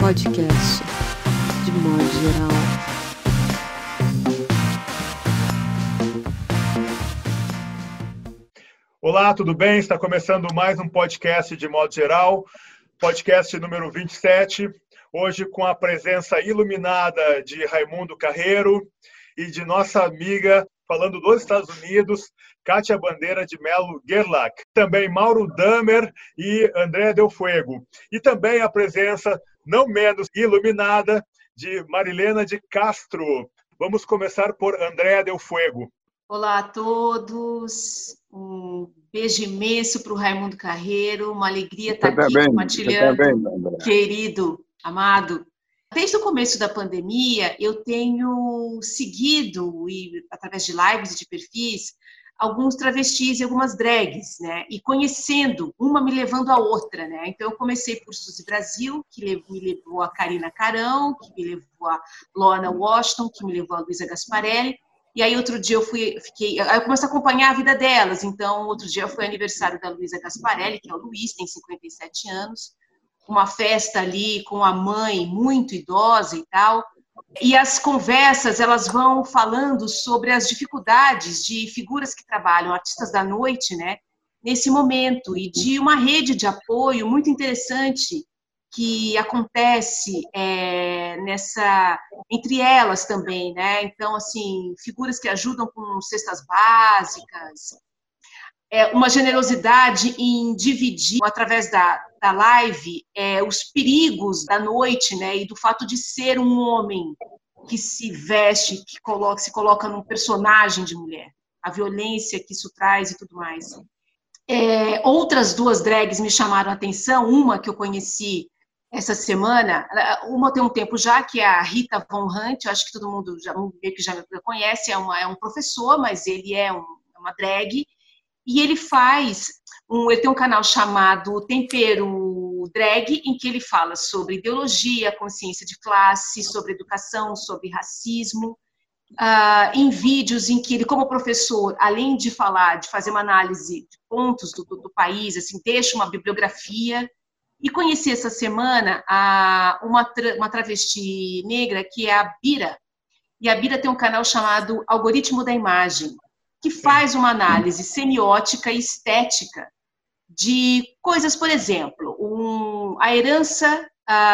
podcast, de modo geral. Olá, tudo bem? Está começando mais um podcast de modo geral, podcast número 27, hoje com a presença iluminada de Raimundo Carreiro e de nossa amiga, falando dos Estados Unidos, Kátia Bandeira de Mello Gerlach. Também Mauro Damer e André Del Fuego. E também a presença, não menos iluminada, de Marilena de Castro. Vamos começar por André Del Fuego. Olá a todos, um beijo imenso para o Raimundo Carreiro, uma alegria estar aqui compartilhando, querido, amado. Desde o começo da pandemia, eu tenho seguido, através de lives e de perfis, alguns travestis e algumas drags, né? E conhecendo, uma me levando a outra, né? Então, eu comecei por Suzy Brasil, que me levou a Karina Carão, que me levou a Lorna Washington, que me levou a Luísa Gasparelli. E aí, outro dia, eu comecei a acompanhar a vida delas. Então, outro dia foi aniversário da Luísa Gasparelli, que é o Luiz, tem 57 anos. Uma festa ali com a mãe muito idosa e tal. E as conversas, elas vão falando sobre as dificuldades de figuras que trabalham, artistas da noite, né? Nesse momento. E de uma rede de apoio muito interessante que acontece entre elas também, né? Então, assim, figuras que ajudam com cestas básicas, uma generosidade em dividir, através da live, os perigos da noite, né? E do fato de ser um homem que se veste, se coloca num personagem de mulher, a violência que isso traz e tudo mais. Outras duas drags me chamaram a atenção, uma que eu conheci essa semana, uma tem um tempo já, que é a Rita Von Hunt, eu acho que todo mundo já me conhece, é um professor, mas ele é uma drag, e ele tem um canal chamado Tempero Drag, em que ele fala sobre ideologia, consciência de classe, sobre educação, sobre racismo, em vídeos em que ele, como professor, além de fazer uma análise de pontos do país, assim, deixa uma bibliografia. E conheci essa semana uma travesti negra, que é a Bira. E a Bira tem um canal chamado Algoritmo da Imagem, que faz uma análise semiótica e estética de coisas, por exemplo, a herança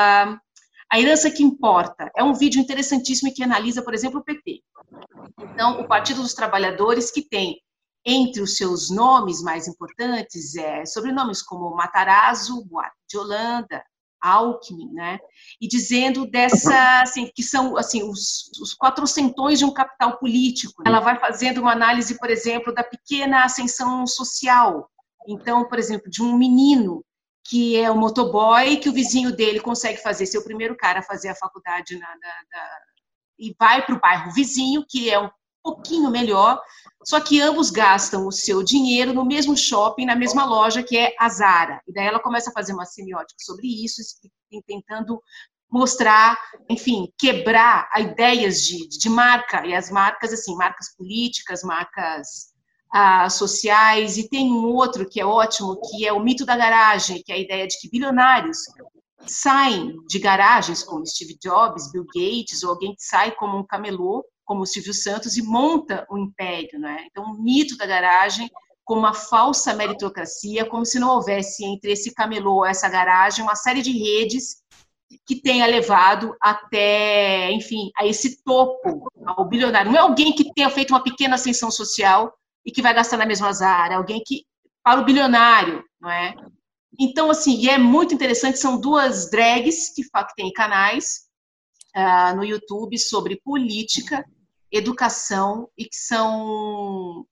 que importa. É um vídeo interessantíssimo e que analisa, por exemplo, o PT. Então, o Partido dos Trabalhadores, que tem entre os seus nomes mais importantes, sobrenomes como Matarazzo, Buarque de Holanda, Alckmin, né? E dizendo que são assim, os quatrocentões de um capital político. Ela vai fazendo uma análise, por exemplo, da pequena ascensão social. Então, por exemplo, de um menino que é um motoboy, que o vizinho dele consegue ser o primeiro cara a fazer a faculdade e vai para o bairro vizinho, que é um pouquinho melhor, só que ambos gastam o seu dinheiro no mesmo shopping, na mesma loja, que é a Zara. E daí ela começa a fazer uma semiótica sobre isso, tentando mostrar, enfim, quebrar ideias de marca, e as marcas, assim, marcas políticas, marcas sociais, e tem um outro que é ótimo, que é o mito da garagem, que é a ideia de que bilionários saem de garagens, como Steve Jobs, Bill Gates, ou alguém que sai como um camelô, como o Silvio Santos, e monta um império, né? Então, o mito da garagem como uma falsa meritocracia, como se não houvesse entre esse camelô e essa garagem uma série de redes que tenha levado até, enfim, a esse topo, ao bilionário. Não é alguém que tenha feito uma pequena ascensão social e que vai gastar na mesma área, é alguém que, para o bilionário, não é? Então, assim, e é muito interessante, são duas drags que têm canais no YouTube sobre política, educação, e que são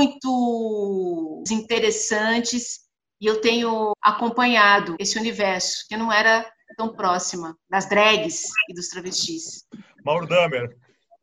muito interessantes, e eu tenho acompanhado esse universo, que eu não era tão próxima das drags e dos travestis. Mauro Damer.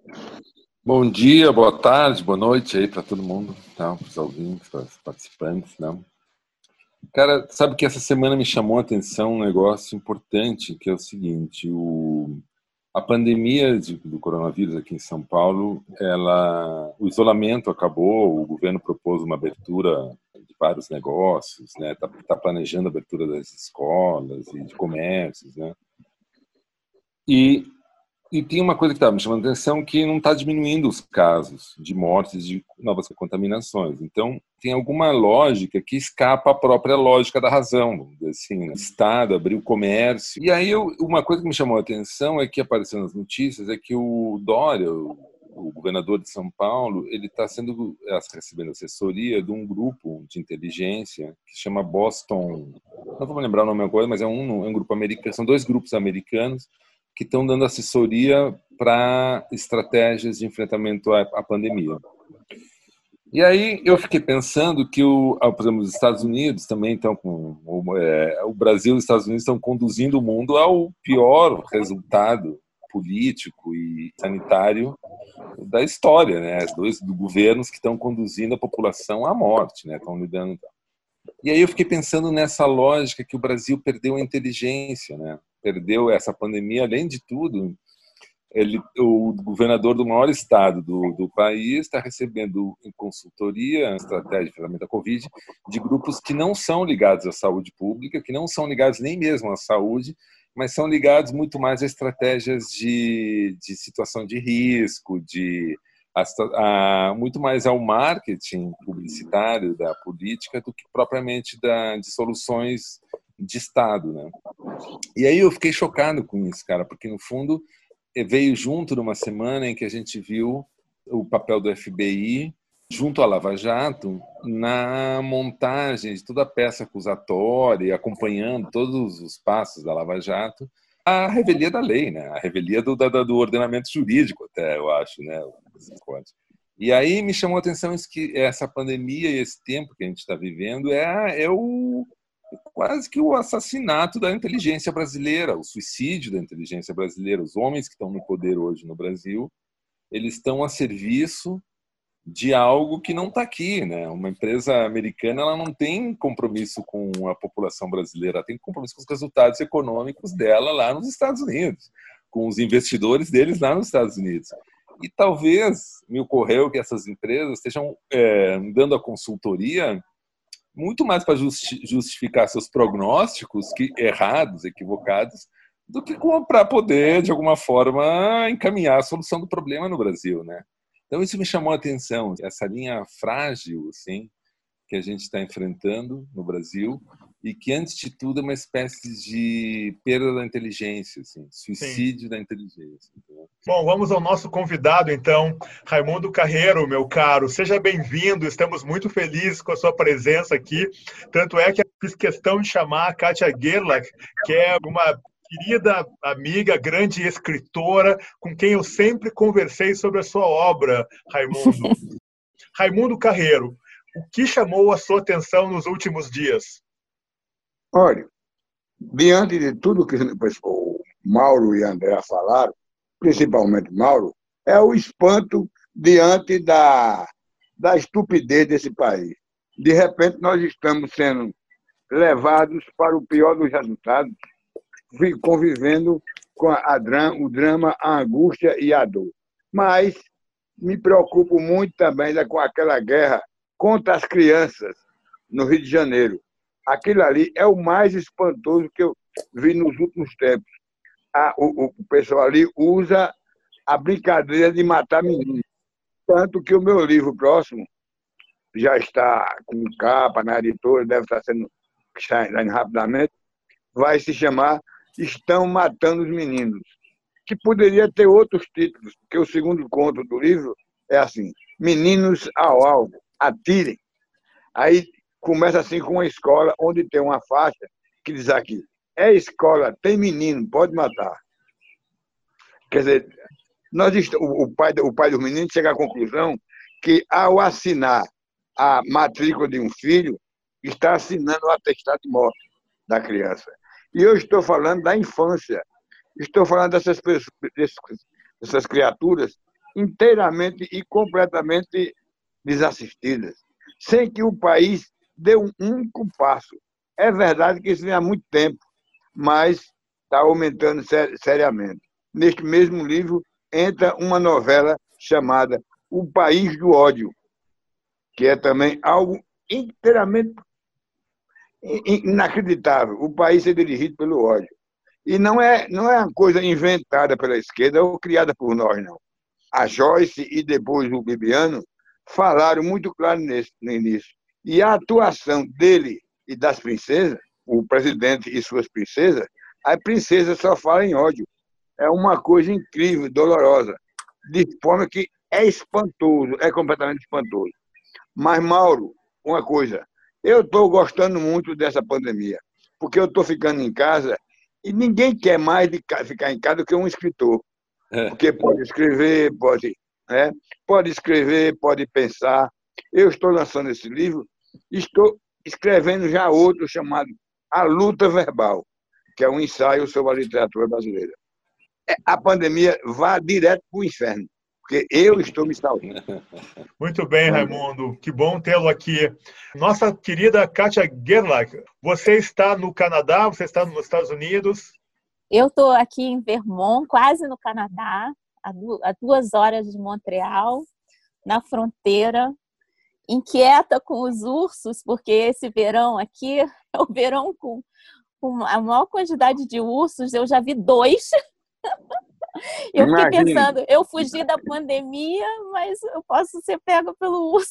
Bom dia, boa tarde, boa noite aí para todo mundo, tá? Para os ouvintes, para os participantes, não? Cara, sabe que essa semana me chamou a atenção um negócio importante, que é o seguinte: a pandemia do coronavírus aqui em São Paulo, o isolamento acabou, o governo propôs uma abertura de vários negócios, né? Tá planejando a abertura das escolas e de comércios, né? E tem uma coisa que estava me chamando a atenção, que não está diminuindo os casos de mortes, de novas contaminações. Então, tem alguma lógica que escapa à própria lógica da razão, vamos dizer assim, né? O Estado abriu o comércio. E aí, uma coisa que me chamou a atenção é que apareceu nas notícias é que o Dória, o governador de São Paulo, ele está recebendo assessoria de um grupo de inteligência que se chama Boston, não vou lembrar o nome agora, mas é um grupo americano, são 2 grupos americanos que estão dando assessoria para estratégias de enfrentamento à pandemia. E aí eu fiquei pensando que, por exemplo, os Estados Unidos também estão o Brasil e os Estados Unidos estão conduzindo o mundo ao pior resultado político e sanitário da história, né? Os 2 governos que estão conduzindo a população à morte, né? Estão lidando. E aí eu fiquei pensando nessa lógica que o Brasil perdeu a inteligência, né? Perdeu essa pandemia, além de tudo, o governador do maior estado do país está recebendo em consultoria, estratégia de enfrentamento da Covid, de grupos que não são ligados à saúde pública, que não são ligados nem mesmo à saúde, mas são ligados muito mais a estratégias de situação de risco, muito mais ao marketing publicitário da política do que propriamente de soluções de Estado, né? E aí eu fiquei chocado com isso, cara, porque no fundo veio junto numa semana em que a gente viu o papel do FBI junto à Lava Jato na montagem de toda a peça acusatória, acompanhando todos os passos da Lava Jato, a revelia da lei, né? A revelia do ordenamento jurídico, até, eu acho, né? E aí me chamou a atenção isso, que essa pandemia e esse tempo que a gente está vivendo quase que o assassinato da inteligência brasileira, o suicídio da inteligência brasileira. Os homens que estão no poder hoje no Brasil, eles estão a serviço de algo que não está aqui, né? Uma empresa americana, ela não tem compromisso com a população brasileira, ela tem compromisso com os resultados econômicos dela lá nos Estados Unidos, com os investidores deles lá nos Estados Unidos. E talvez me ocorreu que essas empresas estejam dando a consultoria muito mais para justificar seus prognósticos errados, equivocados, do que para poder, de alguma forma, encaminhar a solução do problema no Brasil, né? Então, isso me chamou a atenção, essa linha frágil, assim, que a gente está enfrentando no Brasil e que, antes de tudo, é uma espécie de perda da inteligência, assim, suicídio Sim. da inteligência. Entendeu? Bom, vamos ao nosso convidado, então, Raimundo Carreiro, meu caro. Seja bem-vindo, estamos muito felizes com a sua presença aqui. Tanto é que fiz questão de chamar a Kátia Gerlach, que é uma querida amiga, grande escritora, com quem eu sempre conversei sobre a sua obra, Raimundo. Raimundo Carreiro, o que chamou a sua atenção nos últimos dias? Olha, diante de tudo que o Mauro e a André falaram, principalmente Mauro, é o espanto diante da estupidez desse país. De repente, nós estamos sendo levados para o pior dos resultados, convivendo com o drama, a angústia e a dor. Mas me preocupo muito também com aquela guerra contra as crianças no Rio de Janeiro. Aquilo ali é o mais espantoso que eu vi nos últimos tempos. O pessoal ali usa a brincadeira de matar meninos. Tanto que o meu livro próximo já está com capa na editora, deve estar saindo rapidamente, vai se chamar Estão Matando os Meninos, que poderia ter outros títulos, porque o segundo conto do livro é assim: Meninos ao alvo, atirem. Aí começa assim com uma escola onde tem uma faixa que diz aqui: é escola, tem menino, pode matar. Quer dizer, o pai dos meninos chega à conclusão que, ao assinar a matrícula de um filho, está assinando o atestado de morte da criança. E eu estou falando da infância. Estou falando dessas pessoas, dessas criaturas inteiramente e completamente desassistidas, sem que o país dê um único passo. É verdade que isso vem há muito tempo, mas está aumentando seriamente. Neste mesmo livro entra uma novela chamada O País do Ódio, que é também algo inteiramente inacreditável. O país é dirigido pelo ódio. E não é uma coisa inventada pela esquerda ou criada por nós, não. A Joyce e depois o Bibiano falaram muito claro no início. E a atuação dele e das princesas, o presidente e suas princesas, a princesa só fala em ódio. É uma coisa incrível, dolorosa, de forma que é espantoso, é completamente espantoso. Mas, Mauro, uma coisa, eu estou gostando muito dessa pandemia, porque eu estou ficando em casa e ninguém quer mais ficar em casa do que um escritor. Porque pode escrever, pode escrever, pode pensar. Eu estou lançando esse livro, estou escrevendo já outro chamado A Luta Verbal, que é um ensaio sobre a literatura brasileira. A pandemia vai direto para o inferno, porque eu estou me salvando. Muito bem, Raimundo. Que bom tê-lo aqui. Nossa querida Kátia Gerlach, você está no Canadá, você está nos Estados Unidos? Eu estou aqui em Vermont, quase no Canadá, a 2 horas de Montreal, na fronteira, inquieta com os ursos, porque esse verão aqui é o verão com a maior quantidade de ursos. Eu já vi 2. Eu fiquei pensando, eu fugi da pandemia, mas eu posso ser pega pelo urso.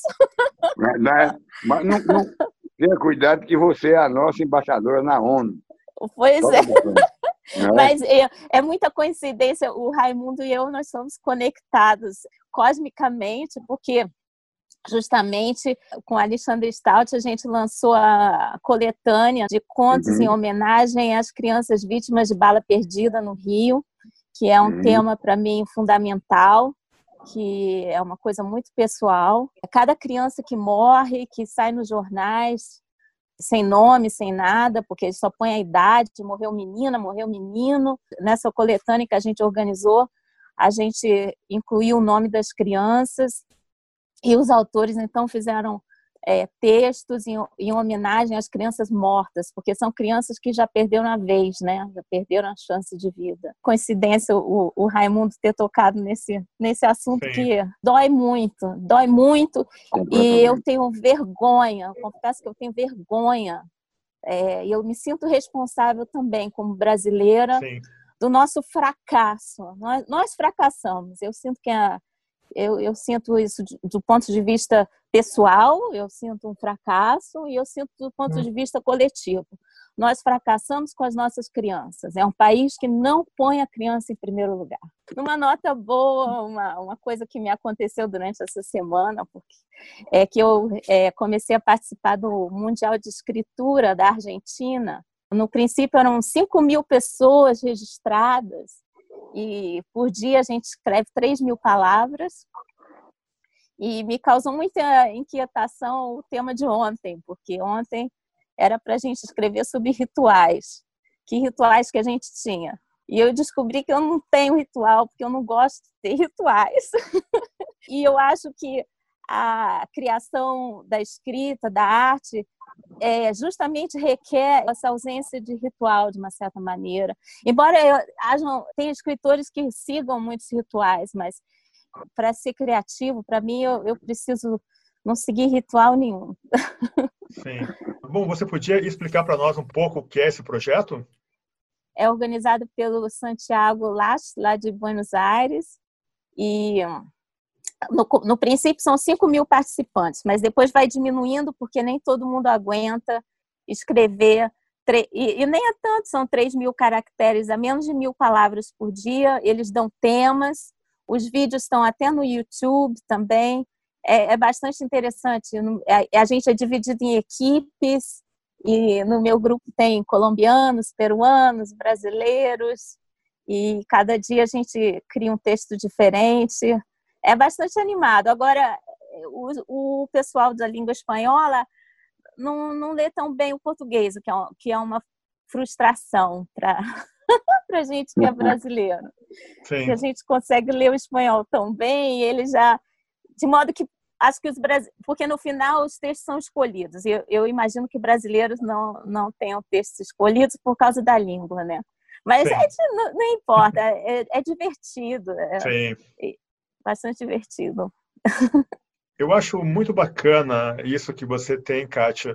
Mas não tenha cuidado que você é a nossa embaixadora na ONU. Pois é. Mas é muita coincidência, o Raimundo e eu, nós somos conectados cosmicamente, porque justamente com Alexandre Stout a gente lançou a coletânea de contos em homenagem às crianças vítimas de bala perdida no Rio, que é um tema para mim fundamental, que é uma coisa muito pessoal. Cada criança que morre, que sai nos jornais, sem nome, sem nada, porque ele só põe a idade, morreu menina, morreu menino. Nessa coletânea que a gente organizou, a gente incluiu o nome das crianças e os autores, então, fizeram textos em homenagem às crianças mortas, porque são crianças que já perderam a vez, né? Já perderam a chance de vida. Coincidência o Raimundo ter tocado nesse assunto. Sim. Que dói muito, e eu tenho vergonha, confesso que eu tenho vergonha, e eu me sinto responsável também, como brasileira, sim, do nosso fracasso. Nós fracassamos, eu sinto que eu sinto isso do ponto de vista pessoal, eu sinto um fracasso, e eu sinto do ponto de vista coletivo. Nós fracassamos com as nossas crianças. É um país que não põe a criança em primeiro lugar. Numa nota boa, uma coisa que me aconteceu durante essa semana, é que eu comecei a participar do Mundial de Escritura da Argentina. No princípio eram 5.000 pessoas registradas, e por dia a gente escreve 3.000 palavras, e me causou muita inquietação o tema de ontem, porque ontem era para a gente escrever sobre rituais. Que rituais que a gente tinha? E eu descobri que eu não tenho ritual, porque eu não gosto de ter rituais. E eu acho que a criação da escrita, da arte, justamente requer essa ausência de ritual, de uma certa maneira. Embora tenha escritores que sigam muitos rituais, mas para ser criativo, para mim, eu preciso não seguir ritual nenhum. Sim. Bom, você podia explicar para nós um pouco o que é esse projeto? É organizado pelo Santiago Lach, lá de Buenos Aires, e no princípio são 5.000 participantes, mas depois vai diminuindo porque nem todo mundo aguenta escrever, e nem é tanto, são 3.000 caracteres, a menos de 1.000 palavras por dia. Eles dão temas, os vídeos estão até no YouTube também, é bastante interessante. A gente é dividido em equipes, e no meu grupo tem colombianos, peruanos, brasileiros, e cada dia a gente cria um texto diferente. É bastante animado. Agora, o pessoal da língua espanhola não lê tão bem o português, que é uma frustração para a gente que é brasileiro. Sim. Que a gente consegue ler o espanhol tão bem, e ele já... De modo que, acho que porque no final os textos são escolhidos. Eu imagino que brasileiros não tenham textos escolhidos por causa da língua, né? Mas não importa, é divertido. Sim. Bastante divertido. Eu acho muito bacana isso que você tem, Kátia,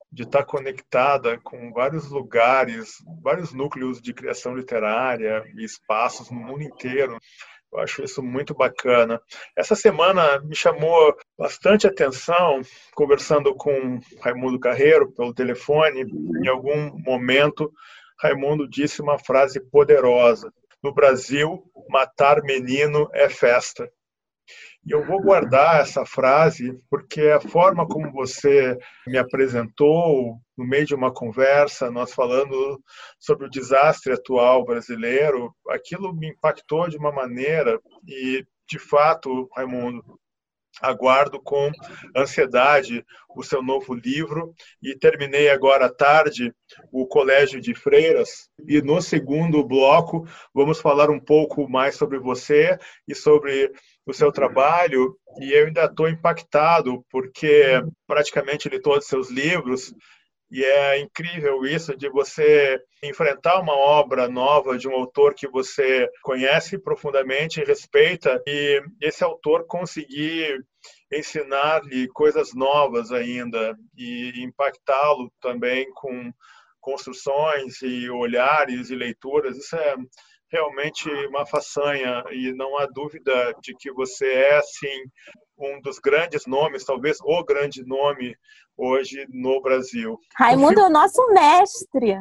de estar conectada com vários lugares, vários núcleos de criação literária e espaços no mundo inteiro. Eu acho isso muito bacana. Essa semana me chamou bastante atenção, conversando com Raimundo Carreiro pelo telefone. Em algum momento, Raimundo disse uma frase poderosa: no Brasil, matar menino é festa. E eu vou guardar essa frase porque a forma como você me apresentou, no meio de uma conversa, nós falando sobre o desastre atual brasileiro, aquilo me impactou de uma maneira e, de fato, Raimundo, aguardo com ansiedade o seu novo livro e terminei agora à tarde o Colégio de Freiras e no segundo bloco vamos falar um pouco mais sobre você e sobre o seu trabalho e eu ainda estou impactado porque praticamente li todos os seus livros e é incrível isso de você enfrentar uma obra nova de um autor que você conhece profundamente, respeita, e esse autor conseguir ensinar-lhe coisas novas ainda e impactá-lo também com construções e olhares e leituras. Isso é realmente uma façanha e não há dúvida de que você é, sim, um dos grandes nomes, talvez o grande nome hoje no Brasil. Raimundo é o nosso mestre.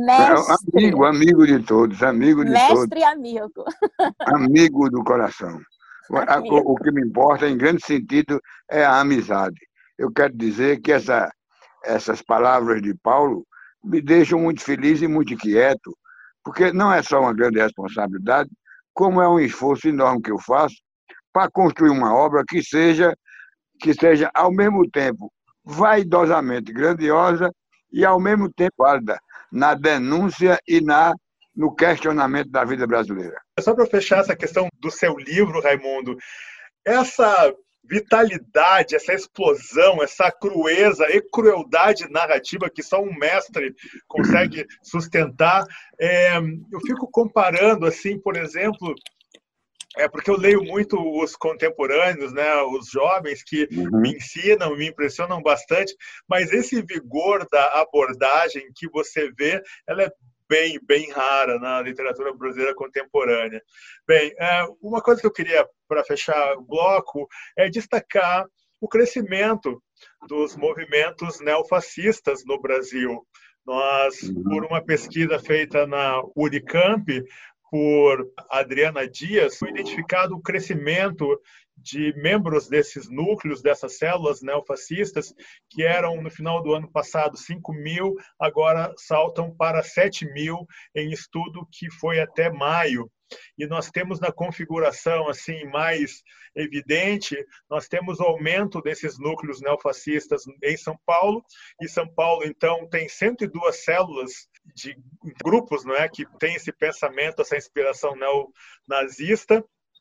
Amigo de todos, amigo de mestre todos. Mestre e amigo. Amigo do coração. O que me importa, em grande sentido, é a amizade. Eu quero dizer que essas palavras de Paulo me deixam muito feliz e muito inquieto, porque não é só uma grande responsabilidade, como é um esforço enorme que eu faço para construir uma obra que seja, ao mesmo tempo, vaidosamente grandiosa e, ao mesmo tempo, válida na denúncia e no questionamento da vida brasileira. Só para fechar essa questão do seu livro, Raimundo, essa vitalidade, essa explosão, essa crueza e crueldade narrativa que só um mestre consegue sustentar, eu fico comparando, assim, por exemplo, porque eu leio muito os contemporâneos, né, os jovens que me ensinam, me impressionam bastante, mas esse vigor da abordagem que você vê, ela é bem rara na literatura brasileira contemporânea. Bem, uma coisa que eu queria, para fechar o bloco, é destacar o crescimento dos movimentos neofascistas no Brasil. Nós, por uma pesquisa feita na Unicamp, por Adriana Dias, foi identificado o crescimento de membros desses núcleos, dessas células neofascistas, que eram, no final do ano passado, 5.000, agora saltam para 7.000 em estudo que foi até maio. E nós temos na configuração assim mais evidente, nós temos o aumento desses núcleos neofascistas em São Paulo, e São Paulo, então, tem 102 células de grupos, não é, que tem esse pensamento, essa inspiração neonazista,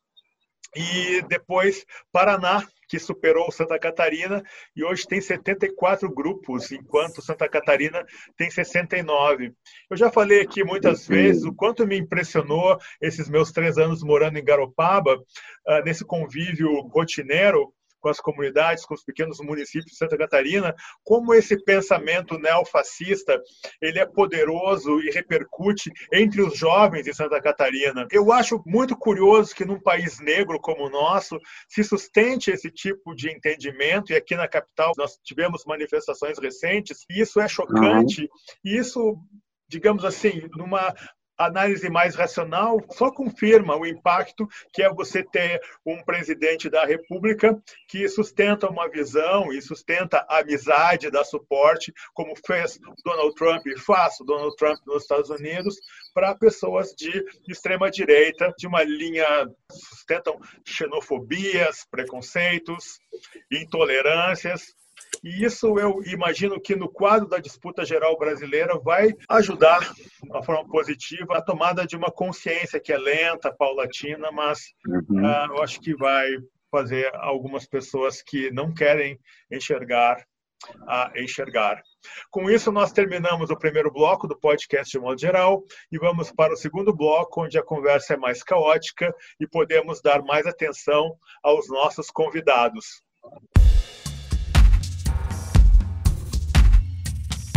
e depois Paraná, que superou Santa Catarina, e hoje tem 74 grupos, enquanto Santa Catarina tem 69. Eu já falei aqui muitas vezes o quanto me impressionou esses meus 3 anos morando em Garopaba, nesse convívio rotineiro com as comunidades, com os pequenos municípios de Santa Catarina, como esse pensamento neofascista ele é poderoso e repercute entre os jovens de Santa Catarina. Eu acho muito curioso que num país negro como o nosso se sustente esse tipo de entendimento, e aqui na capital nós tivemos manifestações recentes, e isso é chocante, e isso, digamos assim, numa análise mais racional, só confirma o impacto que é você ter um presidente da República que sustenta uma visão e sustenta a amizade, dá suporte, como fez Donald Trump e faz o Donald Trump nos Estados Unidos, para pessoas de extrema-direita, de uma linha que sustentam xenofobias, preconceitos, intolerâncias. E isso eu imagino que no quadro da disputa geral brasileira vai ajudar de uma forma positiva a tomada de uma consciência que é lenta, paulatina, mas eu acho que vai fazer algumas pessoas que não querem enxergar a enxergar. Com isso, nós terminamos o primeiro bloco do podcast de modo geral e vamos para o segundo bloco, onde a conversa é mais caótica e podemos dar mais atenção aos nossos convidados.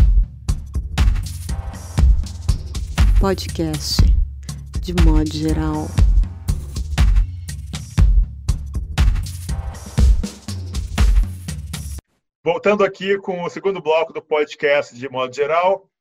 podcast, de modo geral. Voltando aqui com o segundo bloco do podcast, de modo geral,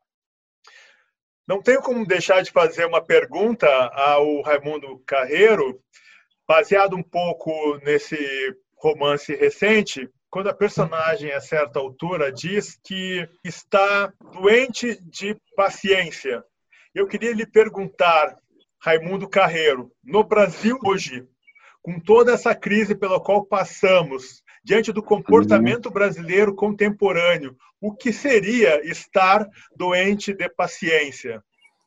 não tenho como deixar de fazer uma pergunta ao Raimundo Carreiro, baseado um pouco nesse romance recente, quando a personagem, a certa altura, diz que está doente de paciência. Eu queria lhe perguntar, Raimundo Carreiro, no Brasil hoje, com toda essa crise pela qual passamos, diante do comportamento brasileiro contemporâneo, o que seria estar doente de paciência?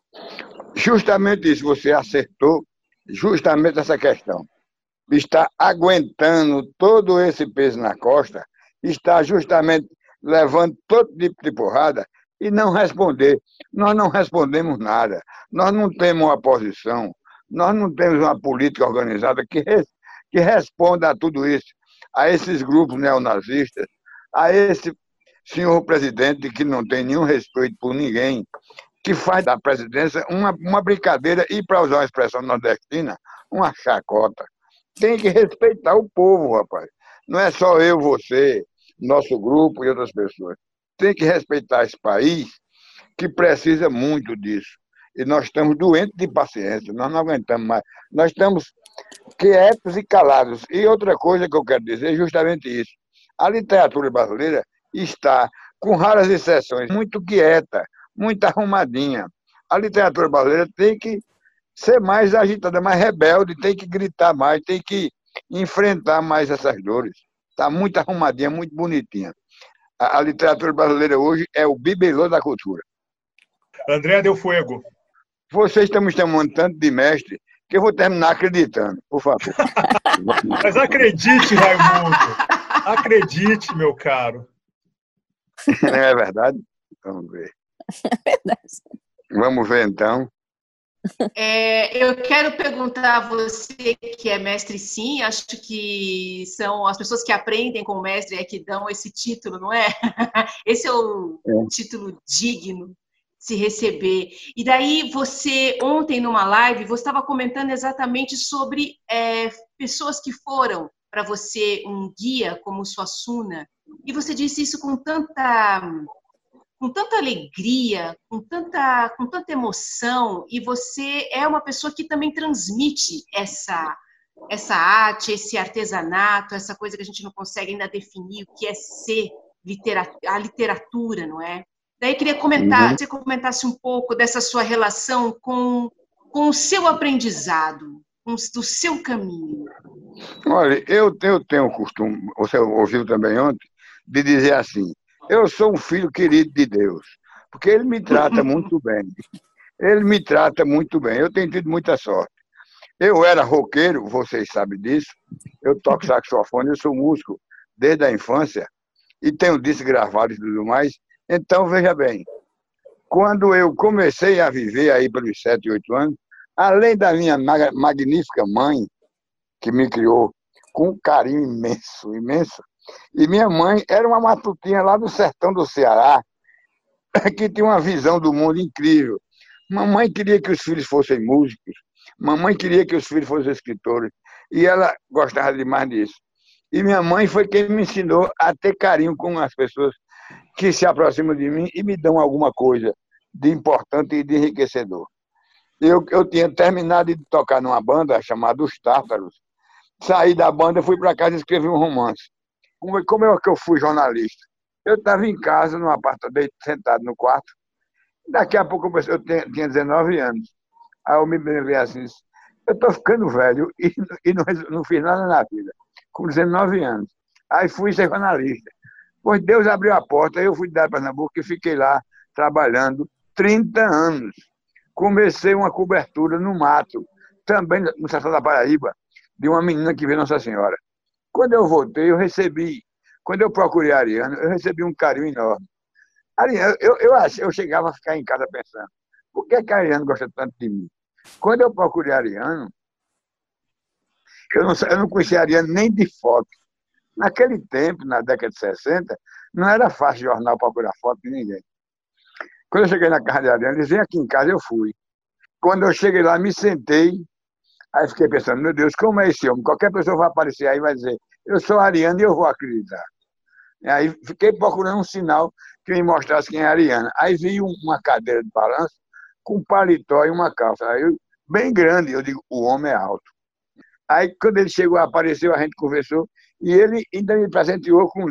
Justamente isso, você acertou, justamente essa questão. Está aguentando todo esse peso na costa, está justamente levando todo tipo de porrada e não responder. Nós não respondemos nada. Nós não temos uma posição, nós não temos uma política organizada que responda a tudo isso, a esses grupos neonazistas, a esse senhor presidente que não tem nenhum respeito por ninguém, que faz da presidência uma brincadeira e, para usar uma expressão nordestina, uma chacota. Tem que respeitar o povo, rapaz. Não é só eu, você, nosso grupo e outras pessoas. Tem que respeitar esse país que precisa muito disso. E nós estamos doentes de paciência, nós não aguentamos mais. Nós estamos quietos e calados. E outra coisa que eu quero dizer é justamente isso. A literatura brasileira está, com raras exceções, muito quieta, muito arrumadinha. A literatura brasileira tem que ser mais agitada, mais rebelde, tem que gritar mais, tem que enfrentar mais essas dores. Está muito arrumadinha, muito bonitinha. A literatura brasileira hoje é o bibelô da cultura. André Del Fuego. Vocês estão me chamando tanto de mestre que eu vou terminar acreditando, por favor. Mas acredite, Raimundo. Acredite, meu caro. Não é verdade? Vamos ver. É verdade. Vamos ver, então. Eu quero perguntar a você, que é mestre sim, acho que são as pessoas que aprendem com o mestre que dão esse título, não é? Esse é o título digno de se receber. E daí você, ontem numa live, você estava comentando exatamente sobre pessoas que foram para você um guia como Suassuna, e você disse isso com tanta alegria, com tanta emoção, e você é uma pessoa que também transmite essa arte, esse artesanato, essa coisa que a gente não consegue ainda definir o que é ser a literatura, não é? Daí eu queria comentar, que você comentasse um pouco dessa sua relação com o seu aprendizado, do seu caminho. Olha, eu tenho o costume, você ouviu também ontem, de dizer assim: eu sou um filho querido de Deus, porque Ele me trata muito bem. Ele me trata muito bem. Eu tenho tido muita sorte. Eu era roqueiro, vocês sabem disso. Eu toco saxofone, eu sou músico desde a infância e tenho discos gravados e tudo mais. Então, veja bem, quando eu comecei a viver aí pelos 7, 8 anos, além da minha magnífica mãe, que me criou com um carinho imenso, imenso, e minha mãe era uma matutinha lá do sertão do Ceará, que tinha uma visão do mundo incrível. Mamãe queria que os filhos fossem músicos, mamãe queria que os filhos fossem escritores, e ela gostava demais disso. E minha mãe foi quem me ensinou a ter carinho com as pessoas que se aproximam de mim e me dão alguma coisa de importante e de enriquecedor. Eu tinha terminado de tocar numa banda chamada Os Tártaros. Saí da banda, fui para casa e escrevi um romance. Como é que eu fui jornalista? Eu estava em casa, num apartamento, sentado no quarto. Daqui a pouco eu tinha 19 anos. Aí eu me lembrei assim: eu estou ficando velho e não fiz nada na vida, com 19 anos. Aí fui ser jornalista. Pois Deus abriu a porta, eu fui de Pernambuco e fiquei lá trabalhando 30 anos. Comecei uma cobertura no mato, também no Sertão da Paraíba, de uma menina que veio Nossa Senhora. Quando eu voltei, quando eu procurei a Ariana, eu recebi um carinho enorme. Ariana, eu chegava a ficar em casa pensando: por que a Ariana gosta tanto de mim? Quando eu procurei a Ariana, eu não conhecia a Ariana nem de foto. Naquele tempo, na década de 60, não era fácil jornal procurar foto de ninguém. Quando eu cheguei na casa de Ariane, eles vêm aqui em casa, eu fui. Quando eu cheguei lá, me sentei, aí fiquei pensando, meu Deus, como é esse homem? Qualquer pessoa vai aparecer aí e vai dizer, eu sou Ariane e eu vou acreditar. E aí fiquei procurando um sinal que me mostrasse quem é Ariane. Aí vi uma cadeira de balanço com um paletó e uma calça. Aí bem grande, eu digo, o homem é alto. Aí quando ele chegou, apareceu, a gente conversou, e ele ainda me presenteou com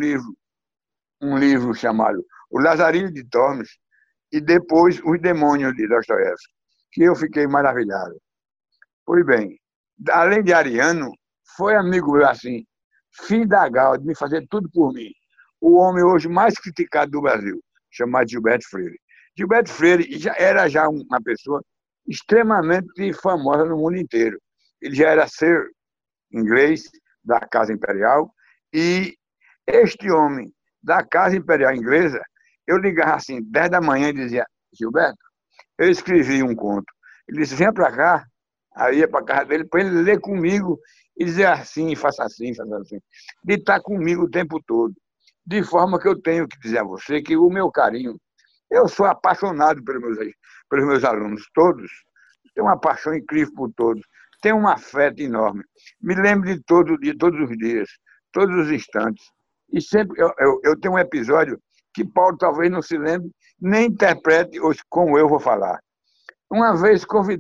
um livro chamado O Lazarilho de Tormes, e depois Os Demônios de Dostoiévski, que eu fiquei maravilhado. Pois bem, além de ariano, foi amigo meu assim, fim da de me fazer tudo por mim. O homem hoje mais criticado do Brasil, chamado Gilberto Freire. Gilberto Freire era já uma pessoa extremamente famosa no mundo inteiro. Ele já era ser inglês da Casa Imperial, e este homem da Casa Imperial Inglesa, eu ligava assim, 10 da manhã e dizia, Gilberto, eu escrevi um conto. Ele disse, venha para cá. Aí ia para a casa dele para ele ler comigo e dizer assim, faça assim, faça assim. De estar comigo o tempo todo. De forma que eu tenho que dizer a você que o meu carinho, eu sou apaixonado pelos meus alunos, todos. Tenho uma paixão incrível por todos. Tenho um afeto enorme. Me lembro de todos os dias, todos os instantes. E sempre eu tenho um episódio que Paulo talvez não se lembre, nem interprete como eu vou falar. Uma vez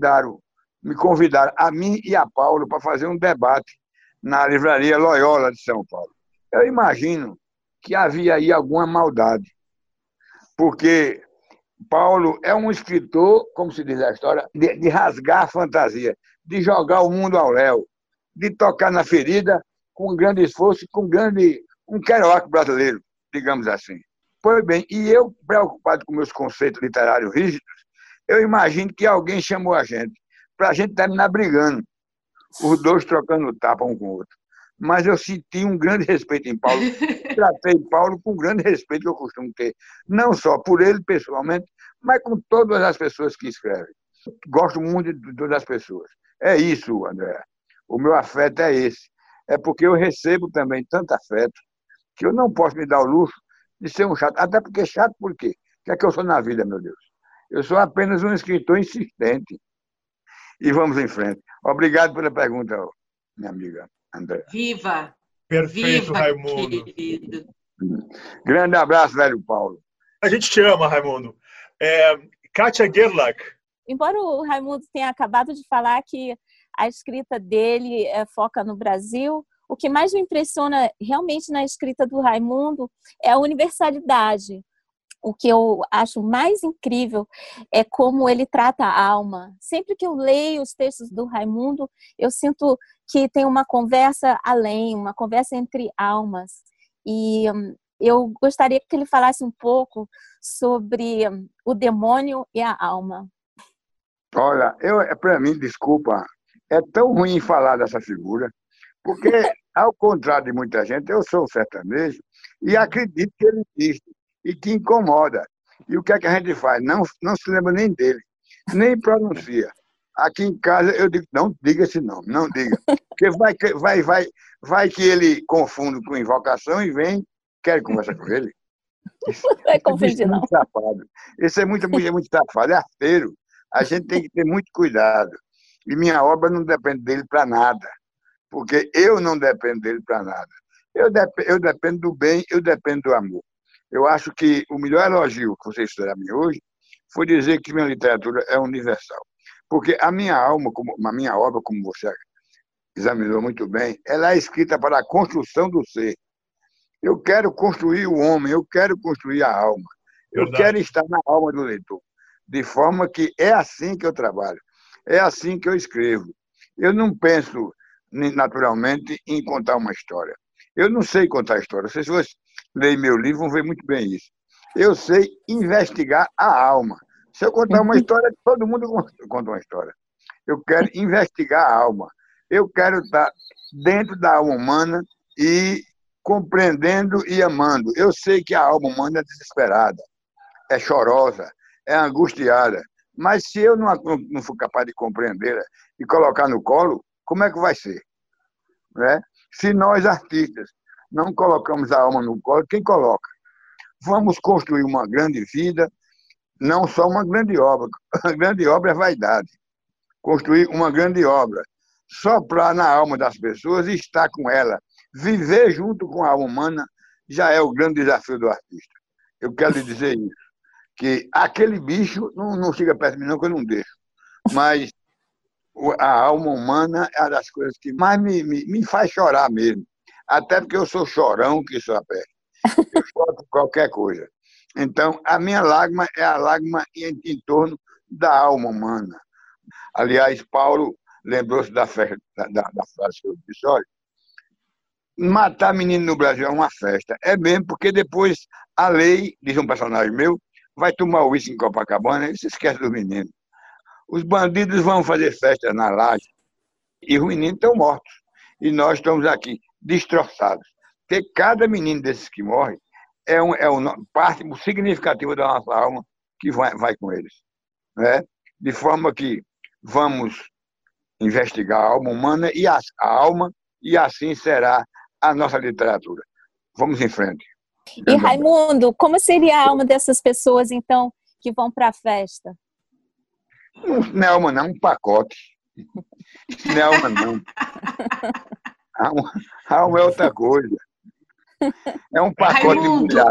me convidaram a mim e a Paulo para fazer um debate na livraria Loyola de São Paulo. Eu imagino que havia aí alguma maldade, porque Paulo é um escritor, como se diz a história, de rasgar a fantasia, de jogar o mundo ao léu, de tocar na ferida com grande esforço, um Kerouac brasileiro, digamos assim. Pois bem, e eu, preocupado com meus conceitos literários rígidos, eu imagino que alguém chamou a gente para a gente terminar brigando, os dois trocando tapa um com o outro. Mas eu senti um grande respeito em Paulo, tratei Paulo com o grande respeito que eu costumo ter, não só por ele pessoalmente, mas com todas as pessoas que escrevem. Gosto muito de todas as pessoas. É isso, André. O meu afeto é esse. É porque eu recebo também tanto afeto que eu não posso me dar o luxo de ser um chato. Até porque chato por quê? O que é que eu sou na vida, meu Deus? Eu sou apenas um escritor insistente. E vamos em frente. Obrigado pela pergunta, minha amiga André. Viva! Perfeito, Viva, Raimundo. querido. Grande abraço, velho Paulo. A gente te ama, Raimundo. Kátia Gerlach. Embora o Raimundo tenha acabado de falar que a escrita dele foca no Brasil, o que mais me impressiona realmente na escrita do Raimundo é a universalidade. O que eu acho mais incrível é como ele trata a alma. Sempre que eu leio os textos do Raimundo, eu sinto que tem uma conversa além, uma conversa entre almas. E eu gostaria que ele falasse um pouco sobre o demônio e a alma. Olha, para mim, desculpa, é tão ruim falar dessa figura, porque, ao contrário de muita gente, eu sou sertanejo e acredito que ele existe e que incomoda. E o que é que a gente faz? Não se lembra nem dele, nem pronuncia. Aqui em casa eu digo, não diga esse nome, não diga. Porque vai que ele confunde com invocação e vem, quer conversar com ele. Não é confundir, não. Esse é muito safado, é arteiro. A gente tem que ter muito cuidado. E minha obra não depende dele para nada, porque eu não dependo dele para nada. Eu dependo do bem, eu dependo do amor. Eu acho que o melhor elogio que vocês fizeram a mim hoje foi dizer que minha literatura é universal. Porque a minha alma, a minha obra, como você examinou muito bem, ela é escrita para a construção do ser. Eu quero construir o homem, eu quero construir a alma. Eu quero estar na alma do leitor. De forma que é assim que eu trabalho, é assim que eu escrevo. Eu não penso, naturalmente, em contar uma história. Eu não sei contar história. Se vocês lerem meu livro, vão ver muito bem isso. Eu sei investigar a alma. Se eu contar uma história, todo mundo conta uma história. Eu quero investigar a alma. Eu quero estar dentro da alma humana e compreendendo e amando. Eu sei que a alma humana é desesperada, é chorosa, é angustiada. Mas se eu não for capaz de compreendê-la e colocar no colo, como é que vai ser? Né? Se nós, artistas, não colocamos a alma no colo, quem coloca? Vamos construir uma grande vida não só uma grande obra. A grande obra é vaidade. Construir uma grande obra, soprar na alma das pessoas e estar com ela, viver junto com a alma humana, já é o grande desafio do artista. Eu quero lhe dizer isso, que aquele bicho não chega perto de mim, não, que eu não deixo. Mas a alma humana é uma das coisas que mais me faz chorar mesmo. Até porque eu sou chorão que sou a peste. Eu choro por qualquer coisa. Então, a minha lágrima é a lágrima em torno da alma humana. Aliás, Paulo lembrou-se da frase que eu disse, olha, matar menino no Brasil é uma festa. É mesmo, porque depois a lei, diz um personagem meu, vai tomar uísque em Copacabana e se esquece dos meninos. Os bandidos vão fazer festas na laje e os meninos estão mortos. E nós estamos aqui destroçados. Porque cada menino desses que morre é uma parte significativa da nossa alma que vai com eles. Né? De forma que vamos investigar a alma humana e a alma, e assim será a nossa literatura. Vamos em frente. E, Raimundo, como seria a alma dessas pessoas, então, que vão para a festa? Não é alma, não, um pacote. Não é alma, não. A alma é outra coisa. É um pacote Raimundo,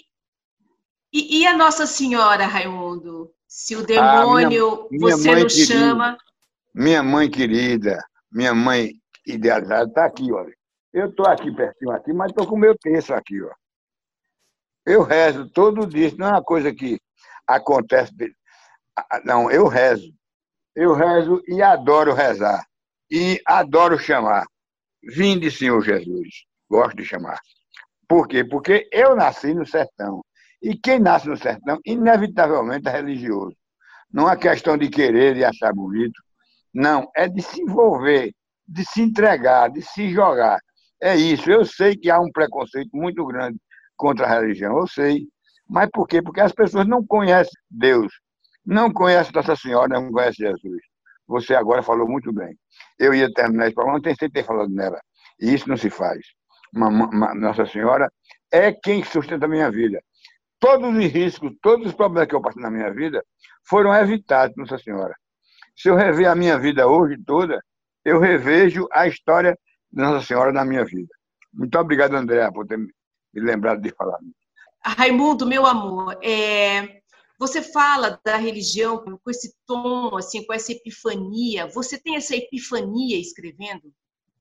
e a Nossa Senhora, Raimundo? Se o demônio você não chama... Minha mãe querida, minha mãe idealizada, está aqui, olha. Eu estou aqui pertinho aqui, mas estou com o meu terço aqui, ó. Eu rezo todo dia, isso não é uma coisa que acontece. Não, eu rezo. Eu rezo e adoro rezar. E adoro chamar. Vinde, Senhor Jesus. Gosto de chamar. Por quê? Porque eu nasci no sertão. E quem nasce no sertão, inevitavelmente é religioso. Não é questão de querer e achar bonito. Não, é de se envolver, de se entregar, de se jogar. É isso. Eu sei que há um preconceito muito grande contra a religião, eu sei. Mas por quê? Porque as pessoas não conhecem Deus, não conhecem Nossa Senhora, não conhecem Jesus. Você agora falou muito bem. Eu ia terminar esse programa, tem que ter falado nela. E isso não se faz. Nossa Senhora é quem sustenta a minha vida. Todos os riscos, todos os problemas que eu passei na minha vida foram evitados por Nossa Senhora. Se eu rever a minha vida hoje toda, eu revejo a história de Nossa Senhora na minha vida. Muito obrigado, Andréa, por ter me lembrado de falar. Raimundo, meu amor, você fala da religião com esse tom, assim, com essa epifania. Você tem essa epifania escrevendo?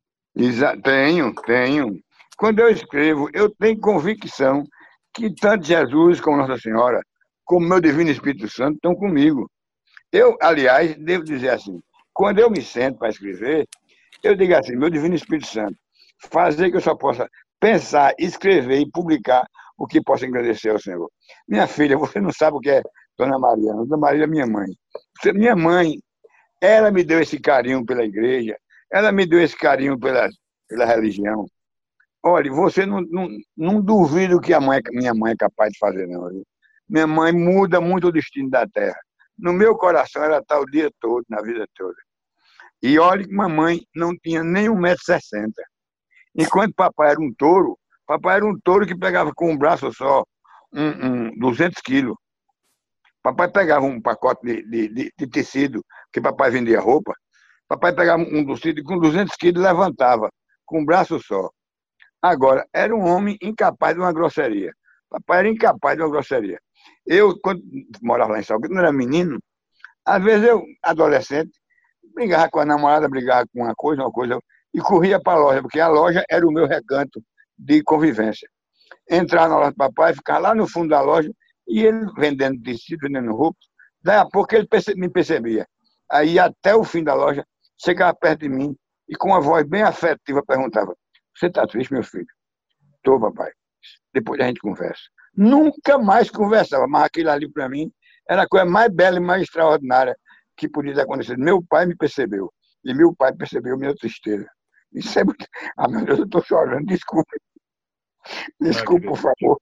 Tenho. Quando eu escrevo, eu tenho convicção que tanto Jesus como Nossa Senhora, como meu Divino Espírito Santo, estão comigo. Eu, aliás, devo dizer assim, quando eu me sento para escrever, eu digo assim, meu Divino Espírito Santo, fazer que eu só possa pensar, escrever e publicar o que possa engrandecer ao Senhor. Minha filha, você não sabe o que é Dona Maria. Dona Maria é minha mãe. Minha mãe, ela me deu esse carinho pela igreja, ela me deu esse carinho pela religião. Olha, você não duvida o que minha mãe é capaz de fazer, não. Viu? Minha mãe muda muito o destino da terra. No meu coração, ela está o dia todo, na vida toda. E olha que mamãe não tinha nem 1,60 m. Enquanto papai era um touro que pegava com um braço só 200 quilos. Papai pegava um pacote de tecido, que papai vendia roupa. Papai pegava um tecido e com 200 quilos levantava, com um braço só. Agora, era um homem incapaz de uma grosseria. Papai era incapaz de uma grosseria. Eu, quando morava lá em Salgueiro, quando era menino, às vezes eu, adolescente, brigava com a namorada, brigava com uma coisa, e corria para a loja, porque a loja era o meu recanto de convivência. Entrava na loja do papai, ficava lá no fundo da loja, e ele vendendo tecido, vendendo roupas. Daí a pouco ele me percebia. Aí, até o fim da loja, chegava perto de mim e com uma voz bem afetiva perguntava: você está triste, meu filho? Estou, papai. Depois a gente conversa. Nunca mais conversava, mas aquilo ali para mim era a coisa mais bela e mais extraordinária que podia acontecer. Meu pai me percebeu. E meu pai percebeu minha tristeza. Isso é muito... Ah, meu Deus, eu estou chorando. Desculpe. Desculpe, por favor.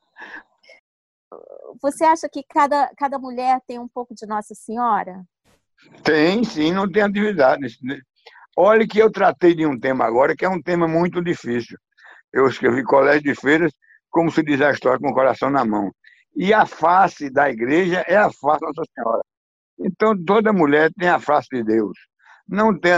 Você acha que cada mulher tem um pouco de Nossa Senhora? Tem, sim, não tem atividade. Olha que eu tratei de um tema agora, que é um tema muito difícil. Eu escrevi Colégio de Freiras, como se diz a história, com o coração na mão. E a face da igreja é a face da Nossa Senhora. Então, toda mulher tem a face de Deus. Não tenha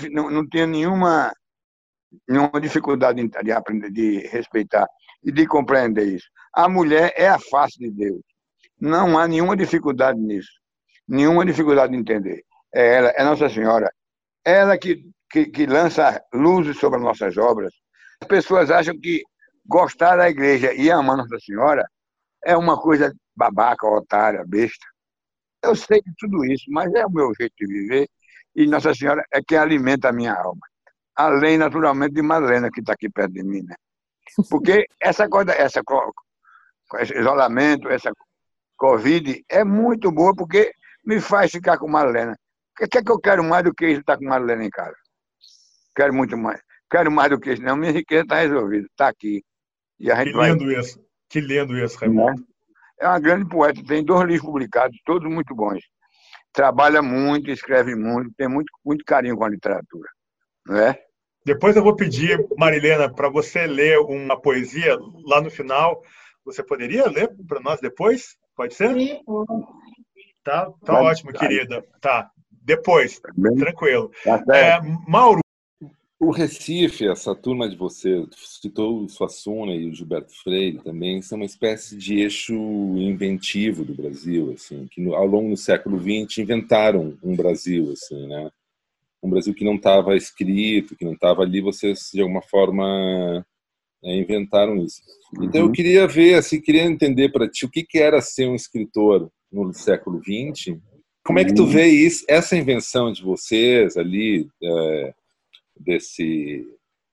nenhuma dificuldade de aprender, de respeitar e de compreender isso. A mulher é a face de Deus. Não há nenhuma dificuldade nisso. Nenhuma dificuldade de entender. É ela, é Nossa Senhora. Ela que lança luzes sobre as nossas obras. As pessoas acham que gostar da igreja e amar Nossa Senhora é uma coisa babaca, otária, besta. Eu sei de tudo isso, mas é o meu jeito de viver e Nossa Senhora é quem alimenta a minha alma. Além, naturalmente, de Madalena, que está aqui perto de mim, né? Porque esse isolamento, essa Covid é muito boa porque me faz ficar com Madalena. O que é que eu quero mais do que isso estar com Madalena em casa? Quero muito mais. Quero mais do que isso. Não, minha riqueza está resolvida, está aqui. E a gente Que lindo isso, Raimundo. É uma grande poeta, tem 2 livros publicados, todos muito bons. Trabalha muito, escreve muito, tem muito carinho com a literatura. Não é? Depois eu vou pedir, Marilena, para você ler uma poesia lá no final. Você poderia ler para nós depois? Pode ser? Sim. Tá ótimo, querida. Tá. Depois, tranquilo. Mauro. O Recife, essa turma de você, citou o Suassuna e o Gilberto Freire também, são uma espécie de eixo inventivo do Brasil, assim, que ao longo do século XX inventaram um Brasil, assim, né? Um Brasil que não estava escrito, que não estava ali, vocês de alguma forma inventaram isso. Então eu queria ver, assim, queria entender para ti o que era ser um escritor no século XX. Como é que tu vê isso, essa invenção de vocês ali, desse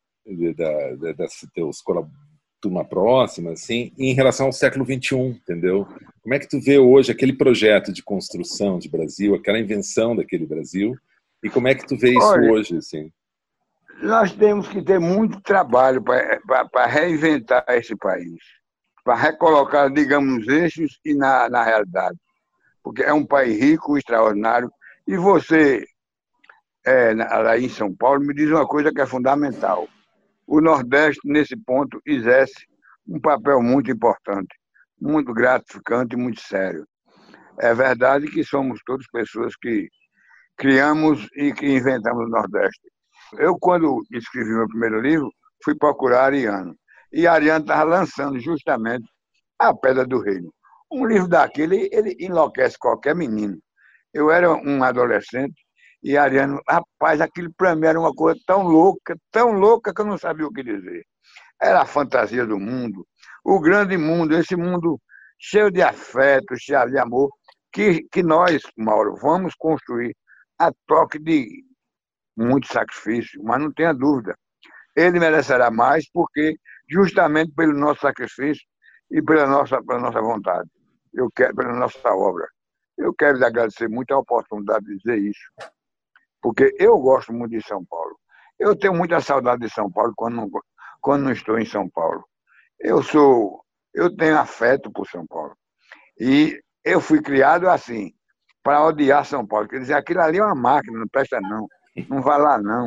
teus turma próxima, assim, em relação ao século XXI, entendeu? Como é que tu vê hoje aquele projeto de construção de Brasil, aquela invenção daquele Brasil, e como é que tu vê isso hoje, assim? Nós temos que ter muito trabalho para reinventar esse país, para recolocar, digamos, nos eixos e na realidade, porque é um país rico, extraordinário, e você, lá em São Paulo, me diz uma coisa que é fundamental. O Nordeste, nesse ponto, exerce um papel muito importante, muito gratificante e muito sério. É verdade que somos todas pessoas que criamos e que inventamos o Nordeste. Eu, quando escrevi meu primeiro livro, fui procurar Ariano. E Ariano estava lançando justamente A Pedra do Reino. Um livro daquele, ele enlouquece qualquer menino. Eu era um adolescente e Ariano, rapaz, aquilo para mim era uma coisa tão louca que eu não sabia o que dizer. Era a fantasia do mundo, o grande mundo, esse mundo cheio de afeto, cheio de amor, que nós, Mauro, vamos construir a toque de muito sacrifício, mas não tenha dúvida. Ele merecerá mais porque, justamente pelo nosso sacrifício e pela nossa vontade, pela nossa obra. Eu quero lhe agradecer muito a oportunidade de dizer isso, porque eu gosto muito de São Paulo. Eu tenho muita saudade de São Paulo quando não estou em São Paulo. Eu tenho afeto por São Paulo. E eu fui criado assim, para odiar São Paulo. Quer dizer, aquilo ali é uma máquina, não presta não. Não vai lá, não.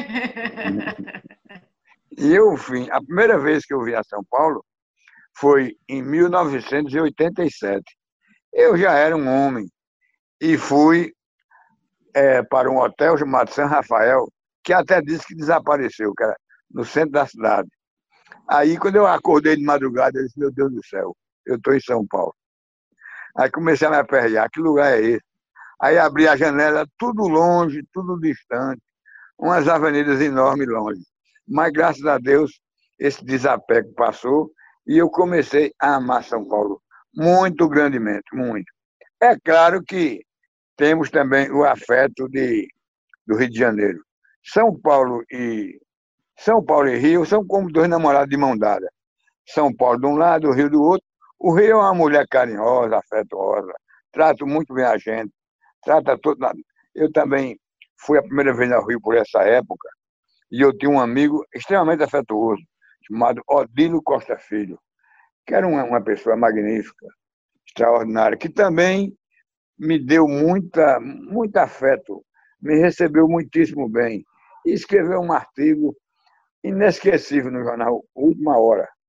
E a primeira vez que eu vim a São Paulo foi em 1987. Eu já era um homem e fui para um hotel chamado San Rafael, que até disse que desapareceu, que era no centro da cidade. Aí, quando eu acordei de madrugada, eu disse, meu Deus do céu, eu estou em São Paulo. Aí comecei a me aperrear, que lugar é esse? Aí abri a janela, tudo longe, tudo distante, umas avenidas enormes longe. Mas, graças a Deus, esse desapego passou e eu comecei a amar São Paulo muito grandemente, muito. É claro que temos também o afeto do Rio de Janeiro. São Paulo e Rio são como 2 namorados de mão dada. São Paulo de um lado, o Rio do outro. O Rio é uma mulher carinhosa, afetuosa, trata muito bem a gente, trata todo. Eu também fui a primeira vez ao Rio por essa época e eu tinha um amigo extremamente afetuoso, chamado Odilo Costa Filho, que era uma pessoa magnífica, extraordinária, que também me deu muito afeto, me recebeu muitíssimo bem e escreveu um artigo inesquecível no jornal Última Hora,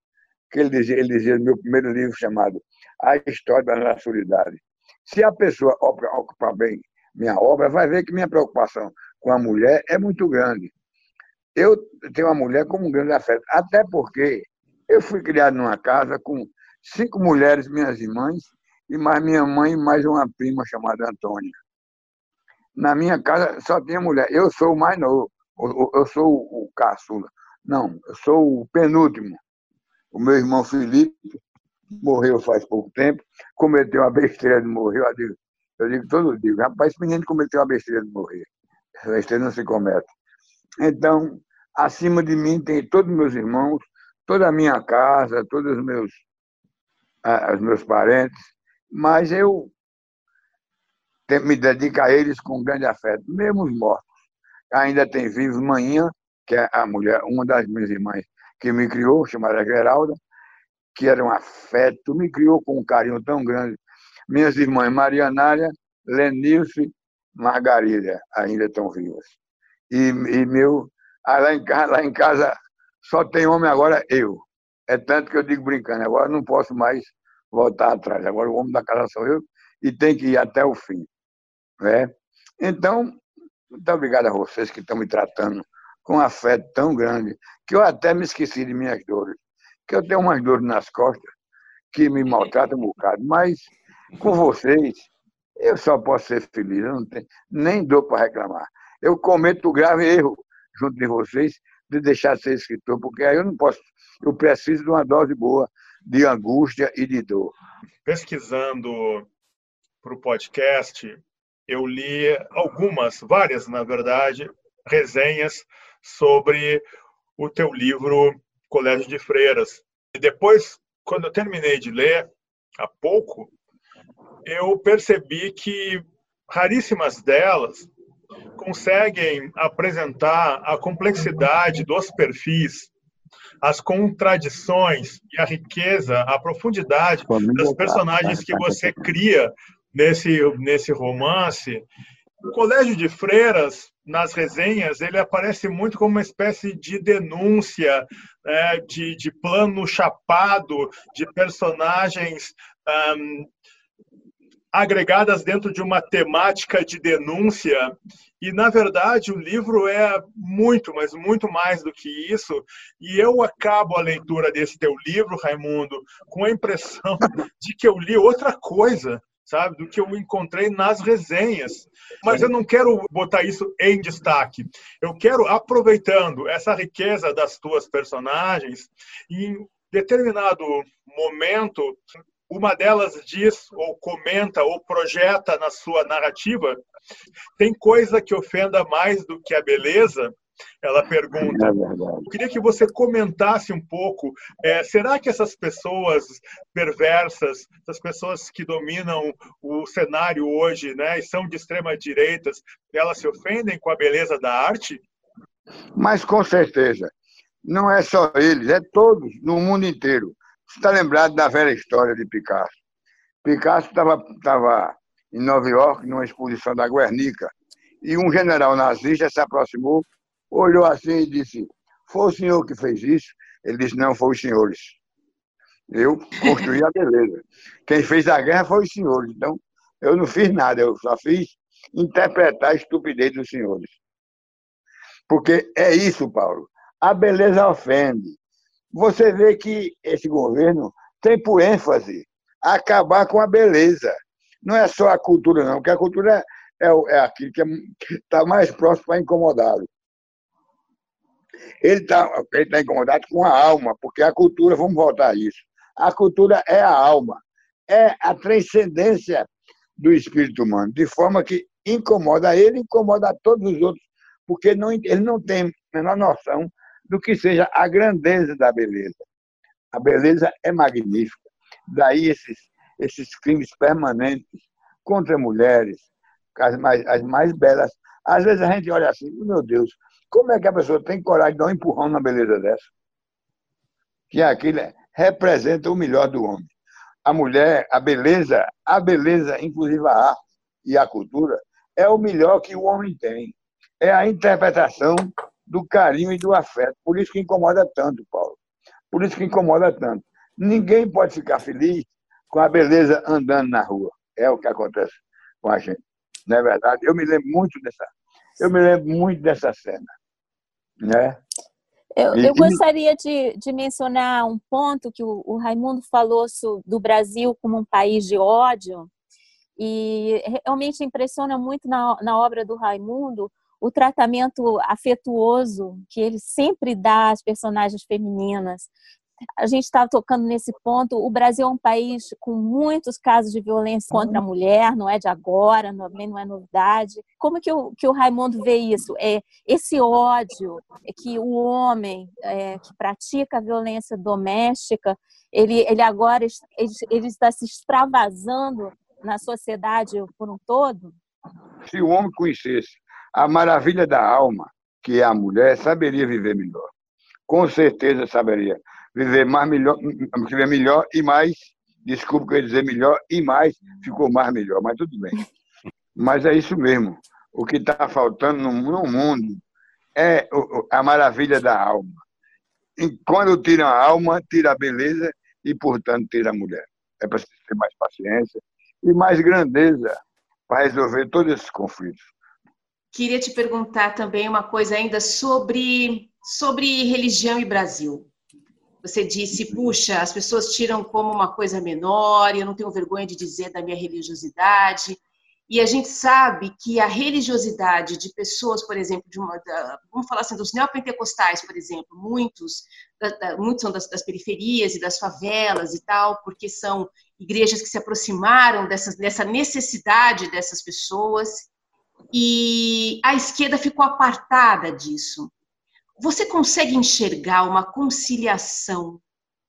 que ele dizia no meu primeiro livro chamado A História da Nacionalidade. Se a pessoa ocupar bem minha obra, vai ver que minha preocupação com a mulher é muito grande. Eu tenho a mulher como um grande afeto, até porque eu fui criado numa casa com 5 mulheres, minhas irmãs, e mais minha mãe e mais uma prima chamada Antônia. Na minha casa só tinha mulher. Eu sou o mais novo, eu sou o caçula. Não, eu sou o penúltimo. O meu irmão Felipe morreu faz pouco tempo, cometeu a besteira de morrer. Eu digo todo dia, rapaz, esse menino cometeu a besteira de morrer. Essa besteira não se comete. Então, acima de mim tem todos os meus irmãos, toda a minha casa, todos os meus parentes, mas eu me dedico a eles com grande afeto, mesmo os mortos. Ainda tem vivos Manhã, que é a mulher, uma das minhas irmãs que me criou, chamada Geralda, que era um afeto, me criou com um carinho tão grande. Minhas irmãs Marianária, Lenilce, Margarida, ainda estão vivas. Lá em casa só tem homem agora, eu. É tanto que eu digo brincando, agora não posso mais voltar atrás. Agora o homem da casa sou eu e tem que ir até o fim. Né? Então, muito obrigado a vocês que estão me tratando com um afeto tão grande que eu até me esqueci de minhas dores. Que eu tenho umas dores nas costas que me maltratam um bocado, mas com vocês eu só posso ser feliz, eu não tenho nem dor para reclamar. Eu cometo o grave erro junto de vocês de deixar de ser escritor, porque aí eu não posso, eu preciso de uma dose boa de angústia e de dor. Pesquisando para o podcast, eu li várias, na verdade, resenhas sobre o teu livro Colégio de Freiras. E depois, quando eu terminei de ler, há pouco, eu percebi que raríssimas delas conseguem apresentar a complexidade dos perfis, as contradições e a riqueza, a profundidade das personagens que você cria nesse romance. O Colégio de Freiras, nas resenhas, ele aparece muito como uma espécie de denúncia, de plano chapado, de personagens agregadas dentro de uma temática de denúncia. E, na verdade, o livro é muito, mas muito mais do que isso. E eu acabo a leitura desse teu livro, Raimundo, com a impressão de que eu li outra coisa, sabe, do que eu encontrei nas resenhas. Mas eu não quero botar isso em destaque. Eu quero, aproveitando essa riqueza das tuas personagens, em determinado momento, uma delas diz, ou comenta, ou projeta na sua narrativa: tem coisa que ofenda mais do que a beleza? Ela pergunta. Eu queria que você comentasse um pouco, será que essas pessoas perversas, essas pessoas que dominam o cenário hoje, né, e são de extrema direita, elas se ofendem com a beleza da arte? Mas com certeza. Não é só eles, é todos, no mundo inteiro. Você está lembrado da velha história de Picasso? Picasso estava em Nova York, numa exposição da Guernica, e um general nazista se aproximou, olhou assim e disse: foi o senhor que fez isso? Ele disse: não, foi os senhores. Eu construí a beleza. Quem fez a guerra foi os senhores. Então, eu não fiz nada, eu só fiz interpretar a estupidez dos senhores. Porque é isso, Paulo. A beleza ofende. Você vê que esse governo tem por ênfase acabar com a beleza. Não é só a cultura, não, porque a cultura é aquilo que está mais próximo para incomodá-lo. Ele está incomodado com a alma, porque a cultura, vamos voltar a isso, a cultura é a alma, é a transcendência do espírito humano, de forma que incomoda ele, incomoda a todos os outros, porque ele não tem a menor noção do que seja a grandeza da beleza. A beleza é magnífica. Daí esses crimes permanentes contra mulheres, as mais belas. Às vezes a gente olha assim, meu Deus, como é que a pessoa tem coragem de dar um empurrão na beleza dessa? Que aquilo representa o melhor do homem. A mulher, a beleza, inclusive a arte e a cultura, é o melhor que o homem tem. É a interpretação do carinho e do afeto. Por isso que incomoda tanto, Paulo. Por isso que incomoda tanto. Ninguém pode ficar feliz com a beleza andando na rua. É o que acontece com a gente. Não é verdade? Eu me lembro muito dessa cena. Né? Eu gostaria de mencionar um ponto que o Raimundo falou do Brasil como um país de ódio, e realmente impressiona muito na obra do Raimundo o tratamento afetuoso que ele sempre dá às personagens femininas. A gente estava tocando nesse ponto. O Brasil é um país com muitos casos de violência contra a mulher, não é de agora, também não é novidade. Como que o Raimundo vê isso? Esse ódio que o homem que pratica a violência doméstica, ele agora ele está se extravasando na sociedade por um todo? Se o homem conhecesse a maravilha da alma, que é a mulher, saberia viver melhor. Com certeza saberia viver melhor e mais. Desculpa que eu ia dizer melhor e mais, ficou mais melhor, mas tudo bem. Mas é isso mesmo. O que está faltando no mundo é a maravilha da alma. E quando tira a alma, tira a beleza e, portanto, tira a mulher. É para ter mais paciência e mais grandeza para resolver todos esses conflitos. Queria te perguntar também uma coisa ainda sobre religião e Brasil. Você disse, puxa, as pessoas tiram como uma coisa menor, eu não tenho vergonha de dizer da minha religiosidade. E a gente sabe que a religiosidade de pessoas, por exemplo, vamos falar assim, dos neopentecostais, por exemplo, muitos são das periferias e das favelas e tal, porque são igrejas que se aproximaram dessa necessidade dessas pessoas, e a esquerda ficou apartada disso. Você consegue enxergar uma conciliação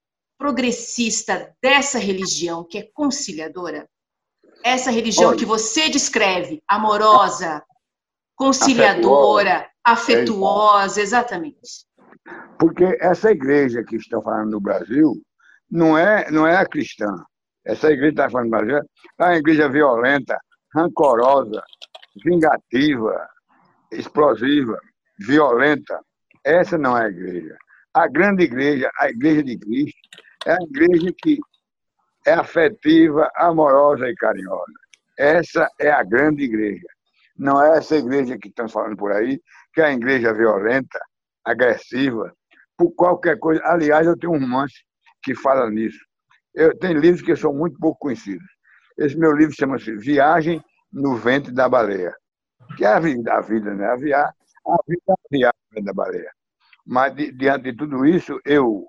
progressista dessa religião que é conciliadora? Essa religião que você descreve, amorosa, conciliadora, afetuosa, exatamente. Porque essa igreja que estão falando no Brasil não é a cristã. Essa igreja que está falando no Brasil é uma igreja violenta, rancorosa, vingativa, explosiva, violenta. Essa não é a igreja. A grande igreja, a igreja de Cristo, é a igreja que é afetiva, amorosa e carinhosa. Essa é a grande igreja. Não é essa igreja que estão falando por aí, que é a igreja violenta, agressiva, por qualquer coisa. Aliás, eu tenho um romance que fala nisso. Tem livros que são muito pouco conhecidos. Esse meu livro chama-se Viagem no Ventre da Baleia, que é a vida, né? A vida é a viagem da baleia. Mas, diante de tudo isso, eu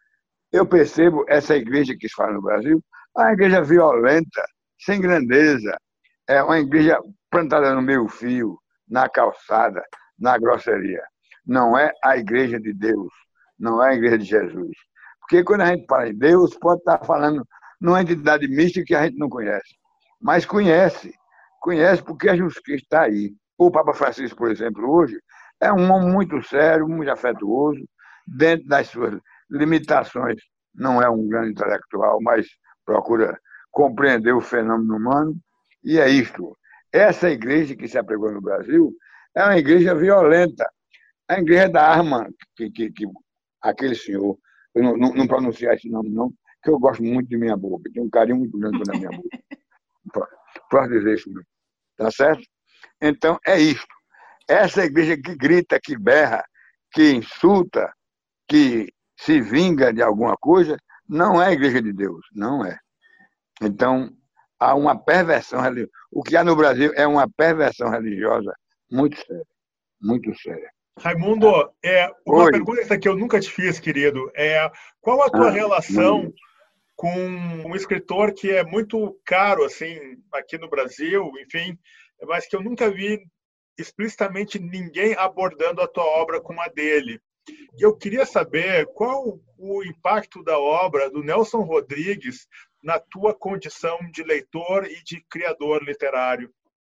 percebo essa igreja que se fala no Brasil, uma igreja violenta, sem grandeza, é uma igreja plantada no meio-fio, na calçada, na grosseria. Não é a igreja de Deus, não é a igreja de Jesus. Porque quando a gente fala em Deus, pode estar falando numa entidade mística que a gente não conhece. Mas conhece porque a justiça está aí. O Papa Francisco, por exemplo, hoje, é um homem muito sério, muito afetuoso, dentro das suas limitações. Não é um grande intelectual, mas procura compreender o fenômeno humano. E é isto. Essa igreja que se apregou no Brasil é uma igreja violenta. A igreja da arma, que aquele senhor, eu não pronunciar esse nome, não, que eu gosto muito de minha boca, tenho um carinho muito grande na minha boca. Posso dizer isso mesmo. Tá certo? Então, é isto. Essa igreja que grita, que berra, que insulta, que se vinga de alguma coisa, não é a igreja de Deus, não é. Então, há uma perversão religiosa. O que há no Brasil é uma perversão religiosa muito séria, muito séria. Raimundo, uma pergunta que eu nunca te fiz, querido, qual a tua relação com um escritor que é muito caro assim aqui no Brasil, enfim, mas que eu nunca vi explicitamente ninguém abordando a tua obra como a dele. Eu queria saber qual o impacto da obra do Nelson Rodrigues na tua condição de leitor e de criador literário.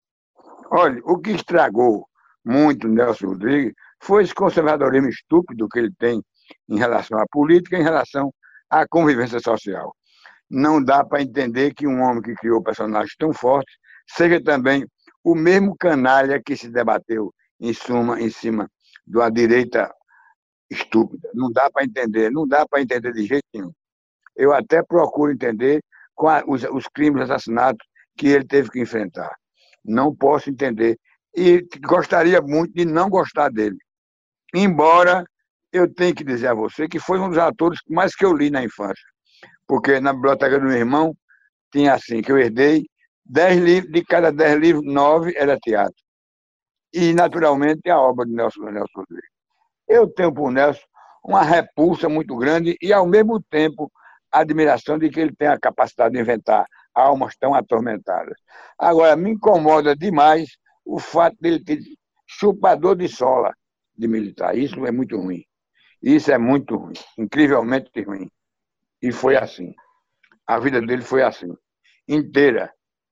Olha, o que estragou muito o Nelson Rodrigues foi esse conservadorismo estúpido que ele tem em relação à política, em relação à convivência social. Não dá para entender que um homem que criou personagens tão fortes seja também o mesmo canalha que se debateu em cima de uma direita estúpida. Não dá para entender de jeito nenhum. eu até procuro entender os crimes, assassinatos que ele teve que enfrentar. Não posso entender. E gostaria muito de não gostar dele. Embora eu tenha que dizer a você que foi um dos atores mais que eu li na infância. Porque na biblioteca do meu irmão tinha assim, que eu herdei, 10 livros, de cada 10 livros, 9 era teatro. E, naturalmente, a obra de Nelson Rodrigues. Eu tenho por Nelson uma repulsa muito grande e, ao mesmo tempo, a admiração de que ele tem a capacidade de inventar almas tão atormentadas. Agora, me incomoda demais o fato dele ter chupador de sola de militar. Isso é muito ruim. Isso é muito ruim, incrivelmente ruim. E foi assim. A vida dele foi assim, inteira.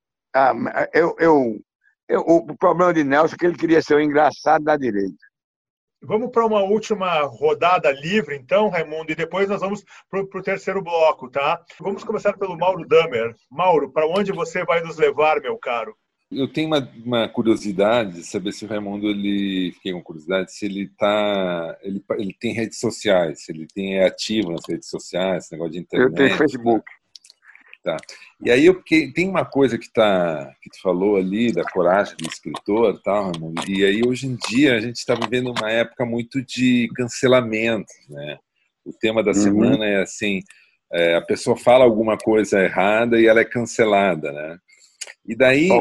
O problema de Nelson é que ele queria ser o engraçado da direita. Vamos para uma última rodada livre, então, Raimundo, e depois nós vamos para o terceiro bloco, tá? Vamos começar pelo Mauro Damer. Mauro, para onde você vai nos levar, meu caro? Eu tenho uma curiosidade de saber se o Raimundo, fiquei com curiosidade, se ele tem redes sociais, se ele é ativo nas redes sociais, esse negócio de internet. Eu tenho Facebook. Tá. E aí tem uma coisa que tu falou ali da coragem do escritor, tal, Raimundo, e aí hoje em dia a gente está vivendo uma época muito de cancelamento, né? O tema da semana é assim, a pessoa fala alguma coisa errada e ela é cancelada, né? E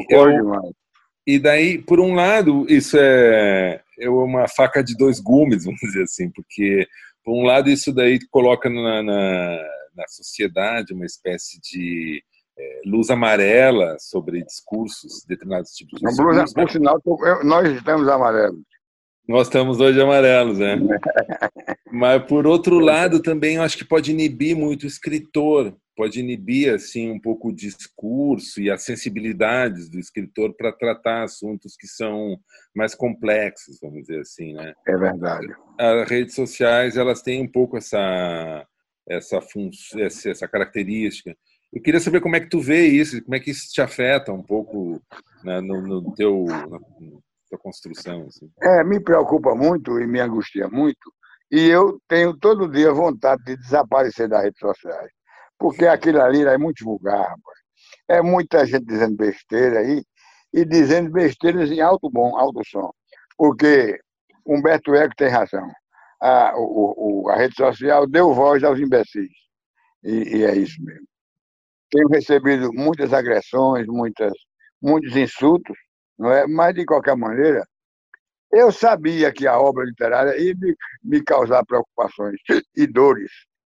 daí, por um lado, isso é uma faca de dois gumes, vamos dizer assim, porque por um lado isso daí coloca na sociedade uma espécie de luz amarela sobre determinados tipos de discursos. Por sinal, nós estamos amarelos. Nós estamos hoje amarelos, né? Mas, por outro lado, também eu acho que pode inibir muito o escritor, pode inibir assim, um pouco o discurso e as sensibilidades do escritor para tratar assuntos que são mais complexos, vamos dizer assim, né? É verdade. As redes sociais, elas têm um pouco essa característica. Eu queria saber como é que tu vê isso, como é que isso te afeta um pouco, né, na tua construção. Assim. Me preocupa muito e me angustia muito, e eu tenho todo dia vontade de desaparecer das redes sociais, porque aquilo ali é muito vulgar, rapaz. É muita gente dizendo besteira aí, e dizendo besteiras em alto som, porque Humberto Eco tem razão. A rede social deu voz aos imbecis, e é isso mesmo. Tenho recebido muitas agressões, muitos insultos, não é? Mas, de qualquer maneira, eu sabia que a obra literária ia me causar preocupações e dores,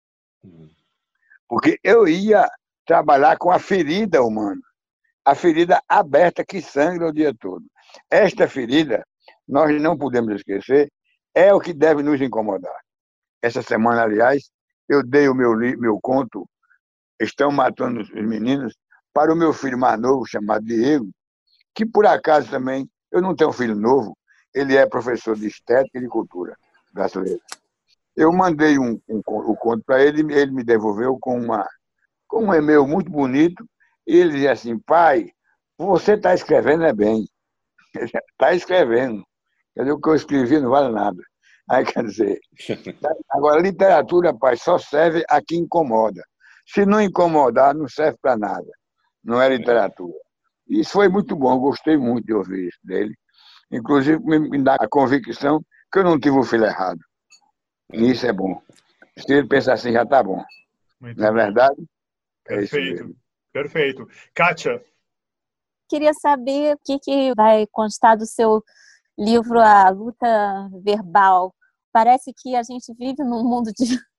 porque eu ia trabalhar com a ferida humana, a ferida aberta que sangra o dia todo. Esta ferida, nós não podemos esquecer, é o que deve nos incomodar. Essa semana, aliás, eu dei o meu conto, Estão Matando os Meninos, para o meu filho mais novo, chamado Diego, que, por acaso, também, eu não tenho um filho novo, ele é professor de estética e de cultura brasileira. Eu mandei o conto para ele me devolveu com um e-mail muito bonito, e ele dizia assim: pai, você está escrevendo bem. Está escrevendo. Quer dizer, o que eu escrevi não vale nada. Aí, quer dizer, agora, literatura, pai, só serve a quem incomoda. Se não incomodar, não serve para nada. Não é literatura. Isso foi muito bom, eu gostei muito de ouvir isso dele. Inclusive, me dá a convicção que eu não tive o filho errado. E isso é bom. Se ele pensar assim, já está bom. Muito não é verdade? Perfeito. Perfeito. Kátia? Queria saber o que vai constar do seu livro A Luta Verbal. Parece que a gente vive num mundo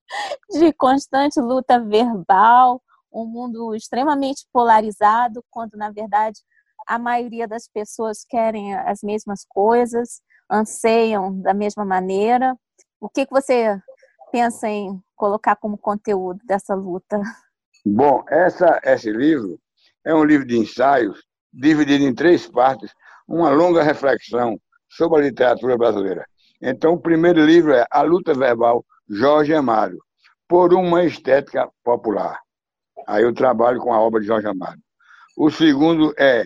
de constante luta verbal, um mundo extremamente polarizado, quando, na verdade, a maioria das pessoas querem as mesmas coisas, anseiam da mesma maneira. O que você pensa em colocar como conteúdo dessa luta? Bom, esse livro é um livro de ensaios dividido em 3 partes, uma longa reflexão sobre a literatura brasileira. Então, o primeiro livro é A Luta Verbal, Jorge Amado, por uma estética popular. Aí eu trabalho com a obra de Jorge Amado. O segundo é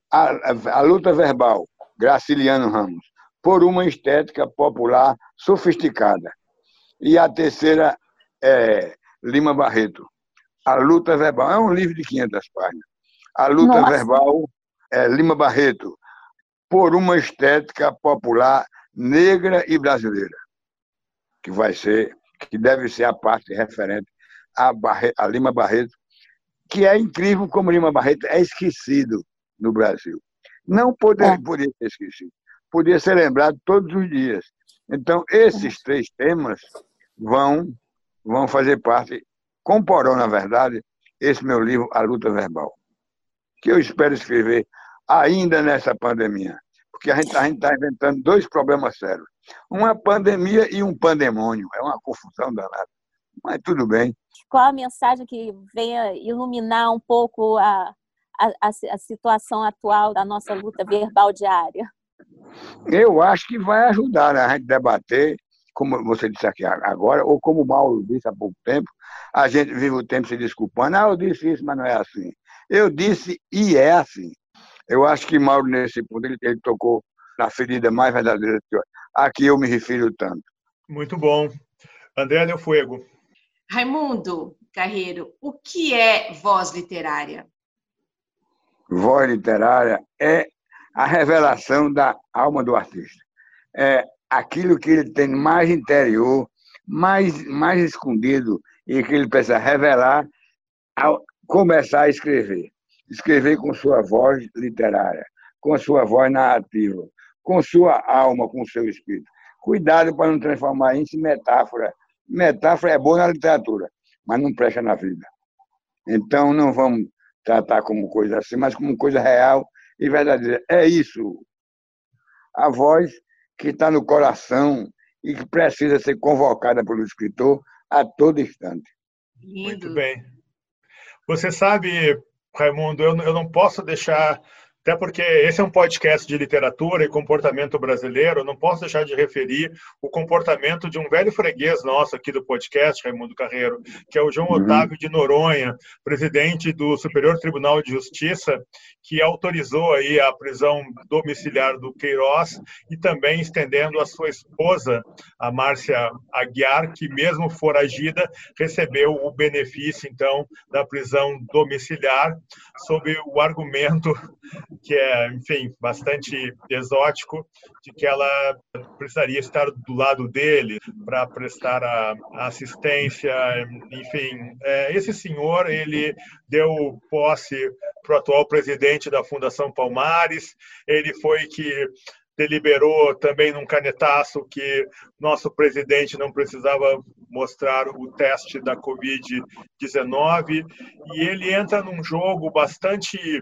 a Luta Verbal, Graciliano Ramos, por uma estética popular sofisticada. E a terceira é Lima Barreto, A Luta Verbal. É um livro de 500 páginas. A Luta Verbal, Lima Barreto, por uma estética popular negra e brasileira, que deve ser a parte referente a Lima Barreto, que é incrível como Lima Barreto é esquecido no Brasil. Não poderia ser esquecido, podia ser lembrado todos os dias. Então, esses 3 temas vão fazer parte, comporão, na verdade, esse meu livro, A Luta Verbal, que eu espero escrever ainda nessa pandemia, porque a gente está inventando 2 problemas sérios. Uma pandemia e um pandemônio. É uma confusão danada. Mas tudo bem. Qual a mensagem que venha iluminar um pouco a situação atual da nossa luta verbal diária? Eu acho que vai ajudar, né, a gente debater, como você disse aqui agora, ou como o Mauro disse há pouco tempo, a gente vive o tempo se desculpando. Eu disse isso, mas não é assim. Eu disse e é assim. Eu acho que Mauro, nesse ponto, ele tocou na ferida mais verdadeira a que eu me refiro tanto. Muito bom. André Del Fuego. Raimundo Carreiro, o que é voz literária? Voz literária é a revelação da alma do artista. É aquilo que ele tem mais interior, mais escondido, e que ele precisa revelar ao começar a escrever. Escrever com sua voz literária, com sua voz narrativa, com sua alma, com seu espírito. Cuidado para não transformar isso em metáfora. Metáfora é boa na literatura, mas não presta na vida. Então, não vamos tratar como coisa assim, mas como coisa real e verdadeira. É isso. A voz que está no coração e que precisa ser convocada pelo escritor a todo instante. Lindo. Muito bem. Você sabe, Raimundo, eu não posso deixar, até porque esse é um podcast de literatura e comportamento brasileiro, eu não posso deixar de referir o comportamento de um velho freguês nosso aqui do podcast, Raimundo Carreiro, que é o João Otávio de Noronha, presidente do Superior Tribunal de Justiça, que autorizou aí a prisão domiciliar do Queiroz e também estendendo a sua esposa, a Márcia Aguiar, que mesmo foragida, recebeu o benefício, então, da prisão domiciliar, sob o argumento que é, enfim, bastante exótico, de que ela precisaria estar do lado dele para prestar a assistência, enfim. Esse senhor, ele deu posse para o atual presidente da Fundação Palmares, ele foi que deliberou também num canetaço que nosso presidente não precisava mostrar o teste da Covid-19, e ele entra num jogo bastante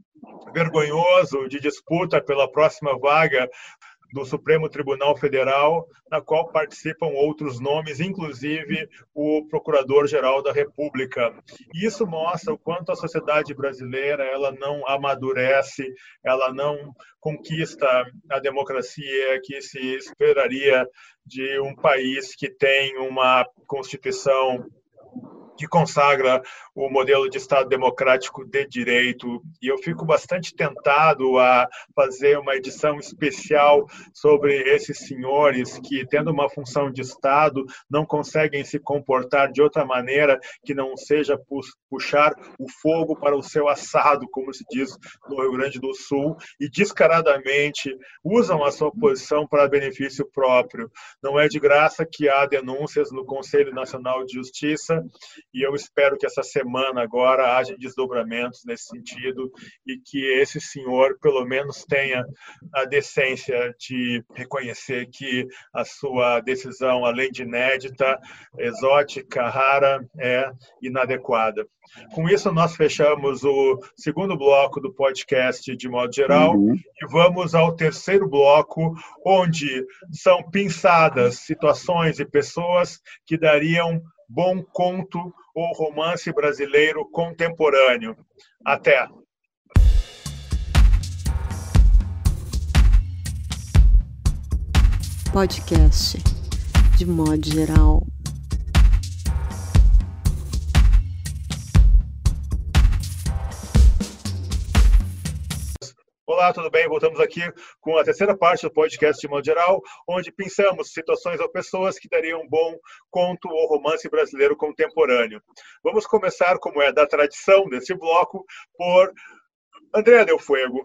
vergonhoso de disputa pela próxima vaga do Supremo Tribunal Federal, na qual participam outros nomes, inclusive o Procurador-Geral da República. Isso mostra o quanto a sociedade brasileira ela não amadurece, ela não conquista a democracia que se esperaria de um país que tem uma Constituição que consagra o modelo de Estado democrático de direito. E eu fico bastante tentado a fazer uma edição especial sobre esses senhores que, tendo uma função de Estado, não conseguem se comportar de outra maneira que não seja puxar o fogo para o seu assado, como se diz no Rio Grande do Sul, e descaradamente usam a sua posição para benefício próprio. Não é de graça que há denúncias no Conselho Nacional de Justiça, e eu espero que essa semana agora haja desdobramentos nesse sentido e que esse senhor, pelo menos, tenha a decência de reconhecer que a sua decisão, além de inédita, exótica, rara, é inadequada. Com isso, nós fechamos o segundo bloco do podcast de modo geral e vamos ao terceiro bloco, onde são pinçadas situações e pessoas que dariam bom conto ou romance brasileiro contemporâneo. Até! Podcast de modo geral. Olá, tudo bem? Voltamos aqui com a terceira parte do podcast de modo geral, onde pensamos situações ou pessoas que dariam um bom conto ou romance brasileiro contemporâneo. Vamos começar, como é da tradição desse bloco, por Andréa Del Fuego.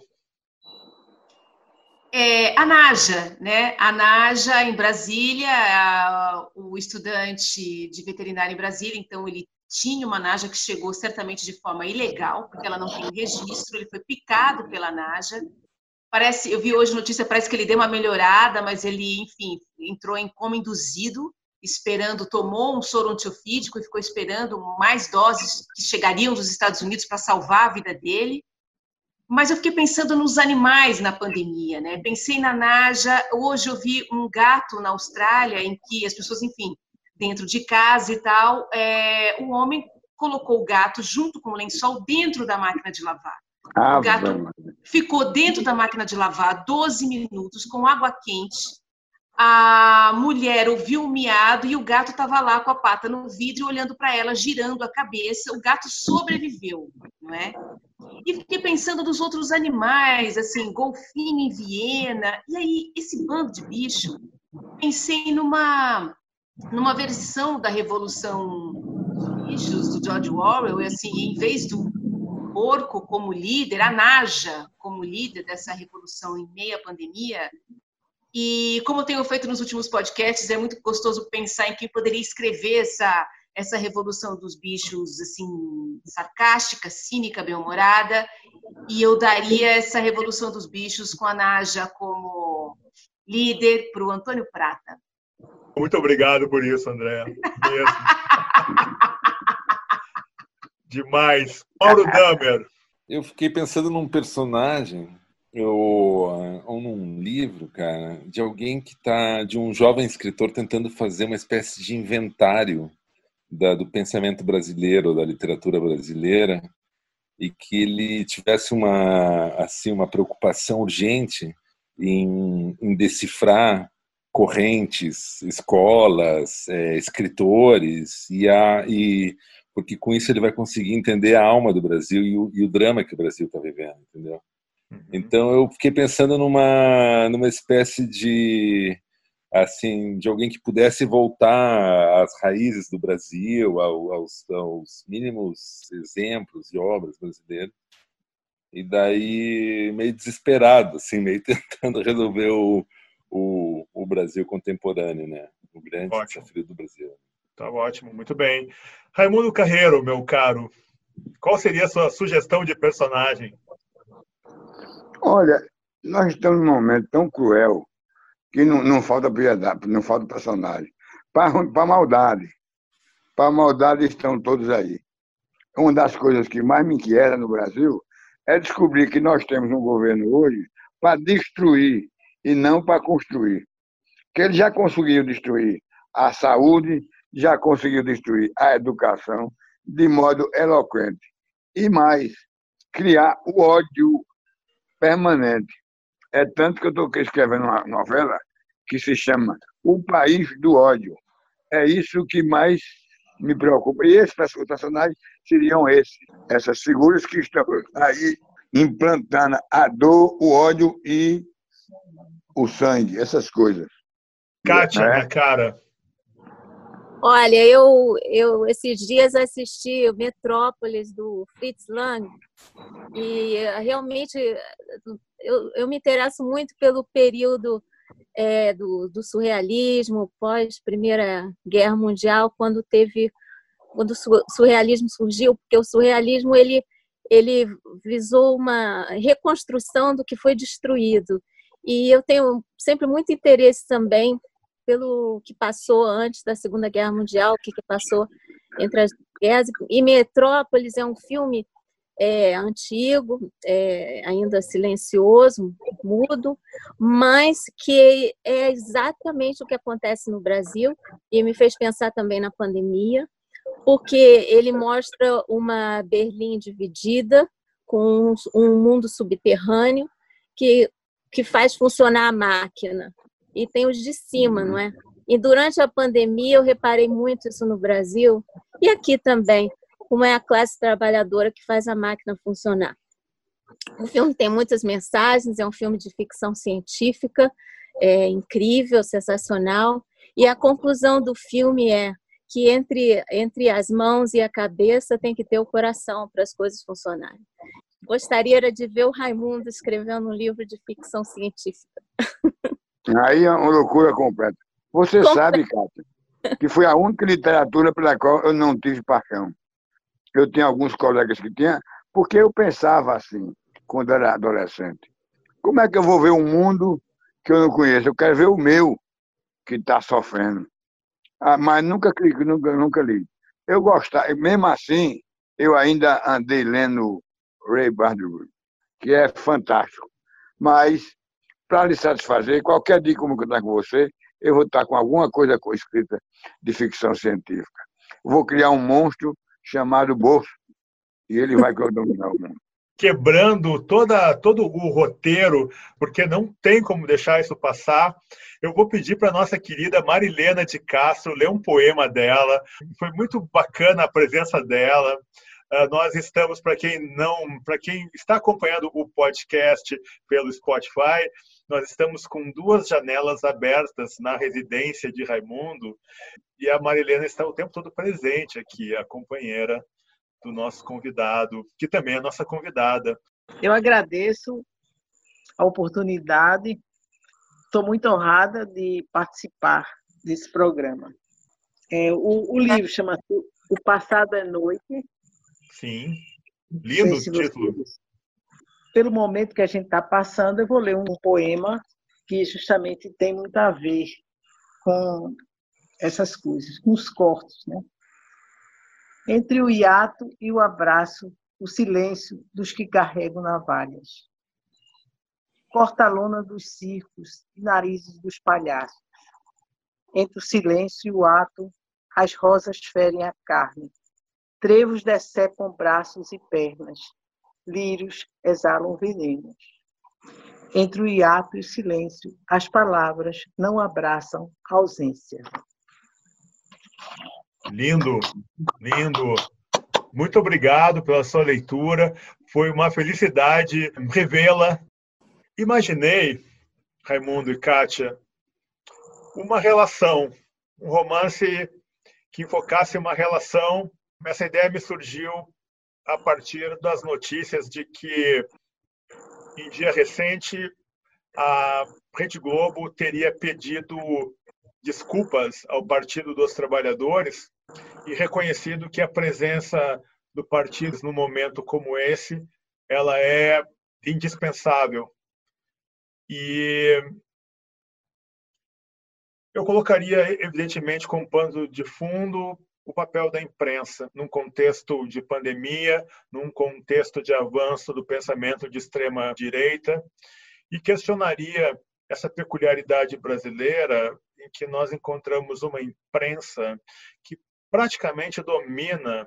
A Naja, né? A Naja em Brasília, o estudante de veterinária em Brasília, então ele tinha uma Naja que chegou certamente de forma ilegal, porque ela não tem registro, ele foi picado pela Naja. Eu vi hoje notícia, parece que ele deu uma melhorada, mas ele, enfim, entrou em coma induzido, tomou um soro antiofídico e ficou esperando mais doses que chegariam dos Estados Unidos para salvar a vida dele. Mas eu fiquei pensando nos animais na pandemia, né? Pensei na Naja. Hoje eu vi um gato na Austrália em que as pessoas, enfim, dentro de casa e tal, o homem colocou o gato junto com o lençol dentro da máquina de lavar. O gato ficou dentro da máquina de lavar 12 minutos com água quente. A mulher ouviu o miado e o gato estava lá com a pata no vidro olhando para ela, girando a cabeça. O gato sobreviveu, não é? E fiquei pensando nos outros animais, assim, golfinho em Viena. E aí, esse bando de bicho, pensei numa versão da Revolução dos Bichos, do George Orwell, assim, em vez do porco como líder, a Naja como líder dessa revolução em meio à pandemia. E como eu tenho feito nos últimos podcasts, é muito gostoso pensar em quem poderia escrever essa revolução dos bichos, assim, sarcástica, cínica, bem-humorada, e eu daria essa revolução dos bichos com a Naja como líder para o Antônio Prata. Muito obrigado por isso, Andréa. Mesmo. Demais. Mauro Damer. Eu fiquei pensando num personagem ou num livro, cara, de alguém de um jovem escritor tentando fazer uma espécie de inventário do pensamento brasileiro, da literatura brasileira, e que ele tivesse uma preocupação urgente em decifrar correntes, escolas, escritores, porque com isso ele vai conseguir entender a alma do Brasil e o drama que o Brasil está vivendo, entendeu? Então eu fiquei pensando numa espécie de alguém que pudesse voltar às raízes do Brasil, aos mínimos exemplos de obras brasileiras, e daí meio desesperado, assim, meio tentando resolver o Brasil contemporâneo, né? O grande desafio do Brasil. Tá ótimo, muito bem. Raimundo Carreiro, meu caro, qual seria a sua sugestão de personagem? Olha, nós estamos num momento tão cruel que não falta piedade, não falta personagem. Para maldade. Para maldade estão todos aí. Uma das coisas que mais me inquieta no Brasil é descobrir que nós temos um governo hoje para destruir e não para construir. Que ele já conseguiu destruir a saúde, já conseguiu destruir a educação de modo eloquente. E mais, criar o ódio permanente. É tanto que eu estou escrevendo uma novela que se chama O País do Ódio. É isso que mais me preocupa. E esses personagens seriam essas figuras que estão aí implantando a dor, o ódio e o sangue, essas coisas. Kátia, minha cara. Olha, eu esses dias assisti o Metrópolis, do Fritz Lang, e realmente eu me interesso muito pelo período do surrealismo, pós-Primeira Guerra Mundial, quando o surrealismo surgiu, porque o surrealismo ele visou uma reconstrução do que foi destruído. E eu tenho sempre muito interesse também pelo que passou antes da Segunda Guerra Mundial, o que passou entre as guerras. E Metrópolis é um filme antigo, ainda silencioso, mudo, mas que é exatamente o que acontece no Brasil, e me fez pensar também na pandemia, porque ele mostra uma Berlim dividida, com um mundo subterrâneo que faz funcionar a máquina. E tem os de cima, não é? E durante a pandemia eu reparei muito isso no Brasil, e aqui também, como é a classe trabalhadora que faz a máquina funcionar. O filme tem muitas mensagens, é um filme de ficção científica, é incrível, sensacional. E a conclusão do filme é que entre as mãos e a cabeça tem que ter o coração para as coisas funcionarem. Gostaria de ver o Raimundo escrevendo um livro de ficção científica. Aí é uma loucura completa. Você sabe, Cátia, que foi a única literatura pela qual eu não tive paixão. Eu tinha alguns colegas que tinham, porque eu pensava assim, quando era adolescente. Como é que eu vou ver um mundo que eu não conheço? Eu quero ver o meu, que está sofrendo. Mas nunca li. Eu gostava, mesmo assim, eu ainda andei lendo Ray Bradbury, que é fantástico. Mas, para lhe satisfazer, qualquer dia como eu estar com você, eu vou estar com alguma coisa escrita de ficção científica. Vou criar um monstro chamado Bolso, e ele vai dominar o mundo. Quebrando todo o roteiro, porque não tem como deixar isso passar, eu vou pedir para a nossa querida Marilena de Castro ler um poema dela. Foi muito bacana a presença dela. Nós estamos, para quem está acompanhando o podcast pelo Spotify, nós estamos com 2 janelas abertas na residência de Raimundo, e a Marilena está o tempo todo presente aqui, a companheira do nosso convidado, que também é a nossa convidada. Eu agradeço a oportunidade, estou muito honrada de participar desse programa. O livro chama-se O Passado é Noite. Sim, lindo o título. Pelo momento que a gente está passando, eu vou ler um poema que justamente tem muito a ver com essas coisas, com os cortes, né? Entre o hiato e o abraço, o silêncio dos que carregam navalhas. Corta a lona dos circos e narizes dos palhaços. Entre o silêncio e o ato, as rosas ferem a carne. Trevos decepam braços e pernas. Lírios exalam venenos. Entre o hiato e o silêncio, as palavras não abraçam a ausência. Lindo, lindo. Muito obrigado pela sua leitura. Foi uma felicidade revê-la. Imaginei, Raimundo e Kátia, uma relação, um romance que enfocasse uma relação. Essa ideia me surgiu a partir das notícias de que, em dia recente, a Rede Globo teria pedido desculpas ao Partido dos Trabalhadores e reconhecido que a presença do partido num momento como esse, ela é indispensável. E eu colocaria, evidentemente, como pano de fundo o papel da imprensa num contexto de pandemia, num contexto de avanço do pensamento de extrema-direita, e questionaria essa peculiaridade brasileira em que nós encontramos uma imprensa que praticamente domina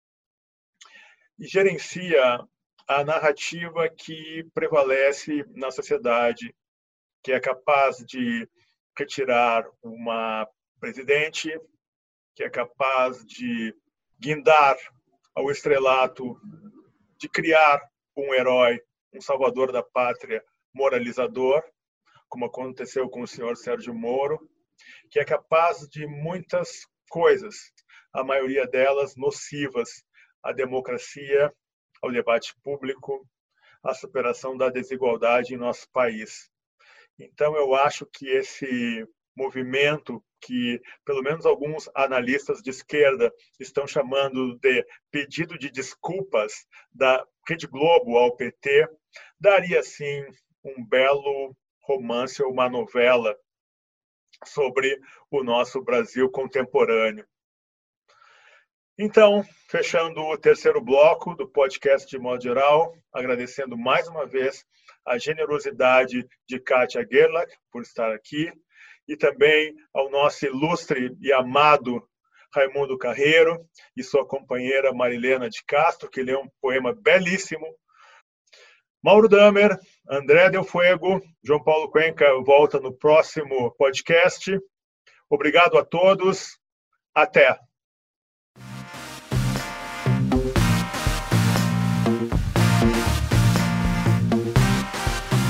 e gerencia a narrativa que prevalece na sociedade, que é capaz de retirar uma presidente, que é capaz de guindar ao estrelato, de criar um herói, um salvador da pátria moralizador, como aconteceu com o senhor Sérgio Moro, que é capaz de muitas coisas, a maioria delas nocivas à democracia, ao debate público, à superação da desigualdade em nosso país. Então, eu acho que esse movimento que, pelo menos alguns analistas de esquerda estão chamando de pedido de desculpas da Rede Globo ao PT, daria, sim, um belo romance ou uma novela sobre o nosso Brasil contemporâneo. Então, fechando o terceiro bloco do podcast de modo geral, agradecendo mais uma vez a generosidade de Kátia Gerlach por estar aqui, e também ao nosso ilustre e amado Raimundo Carreiro e sua companheira Marilena de Castro, que leu um poema belíssimo. Mauro Damer, André Del Fuego, João Paulo Cuenca volta no próximo podcast. Obrigado a todos. Até!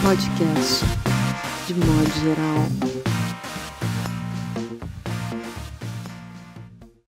podcast, de modo geral.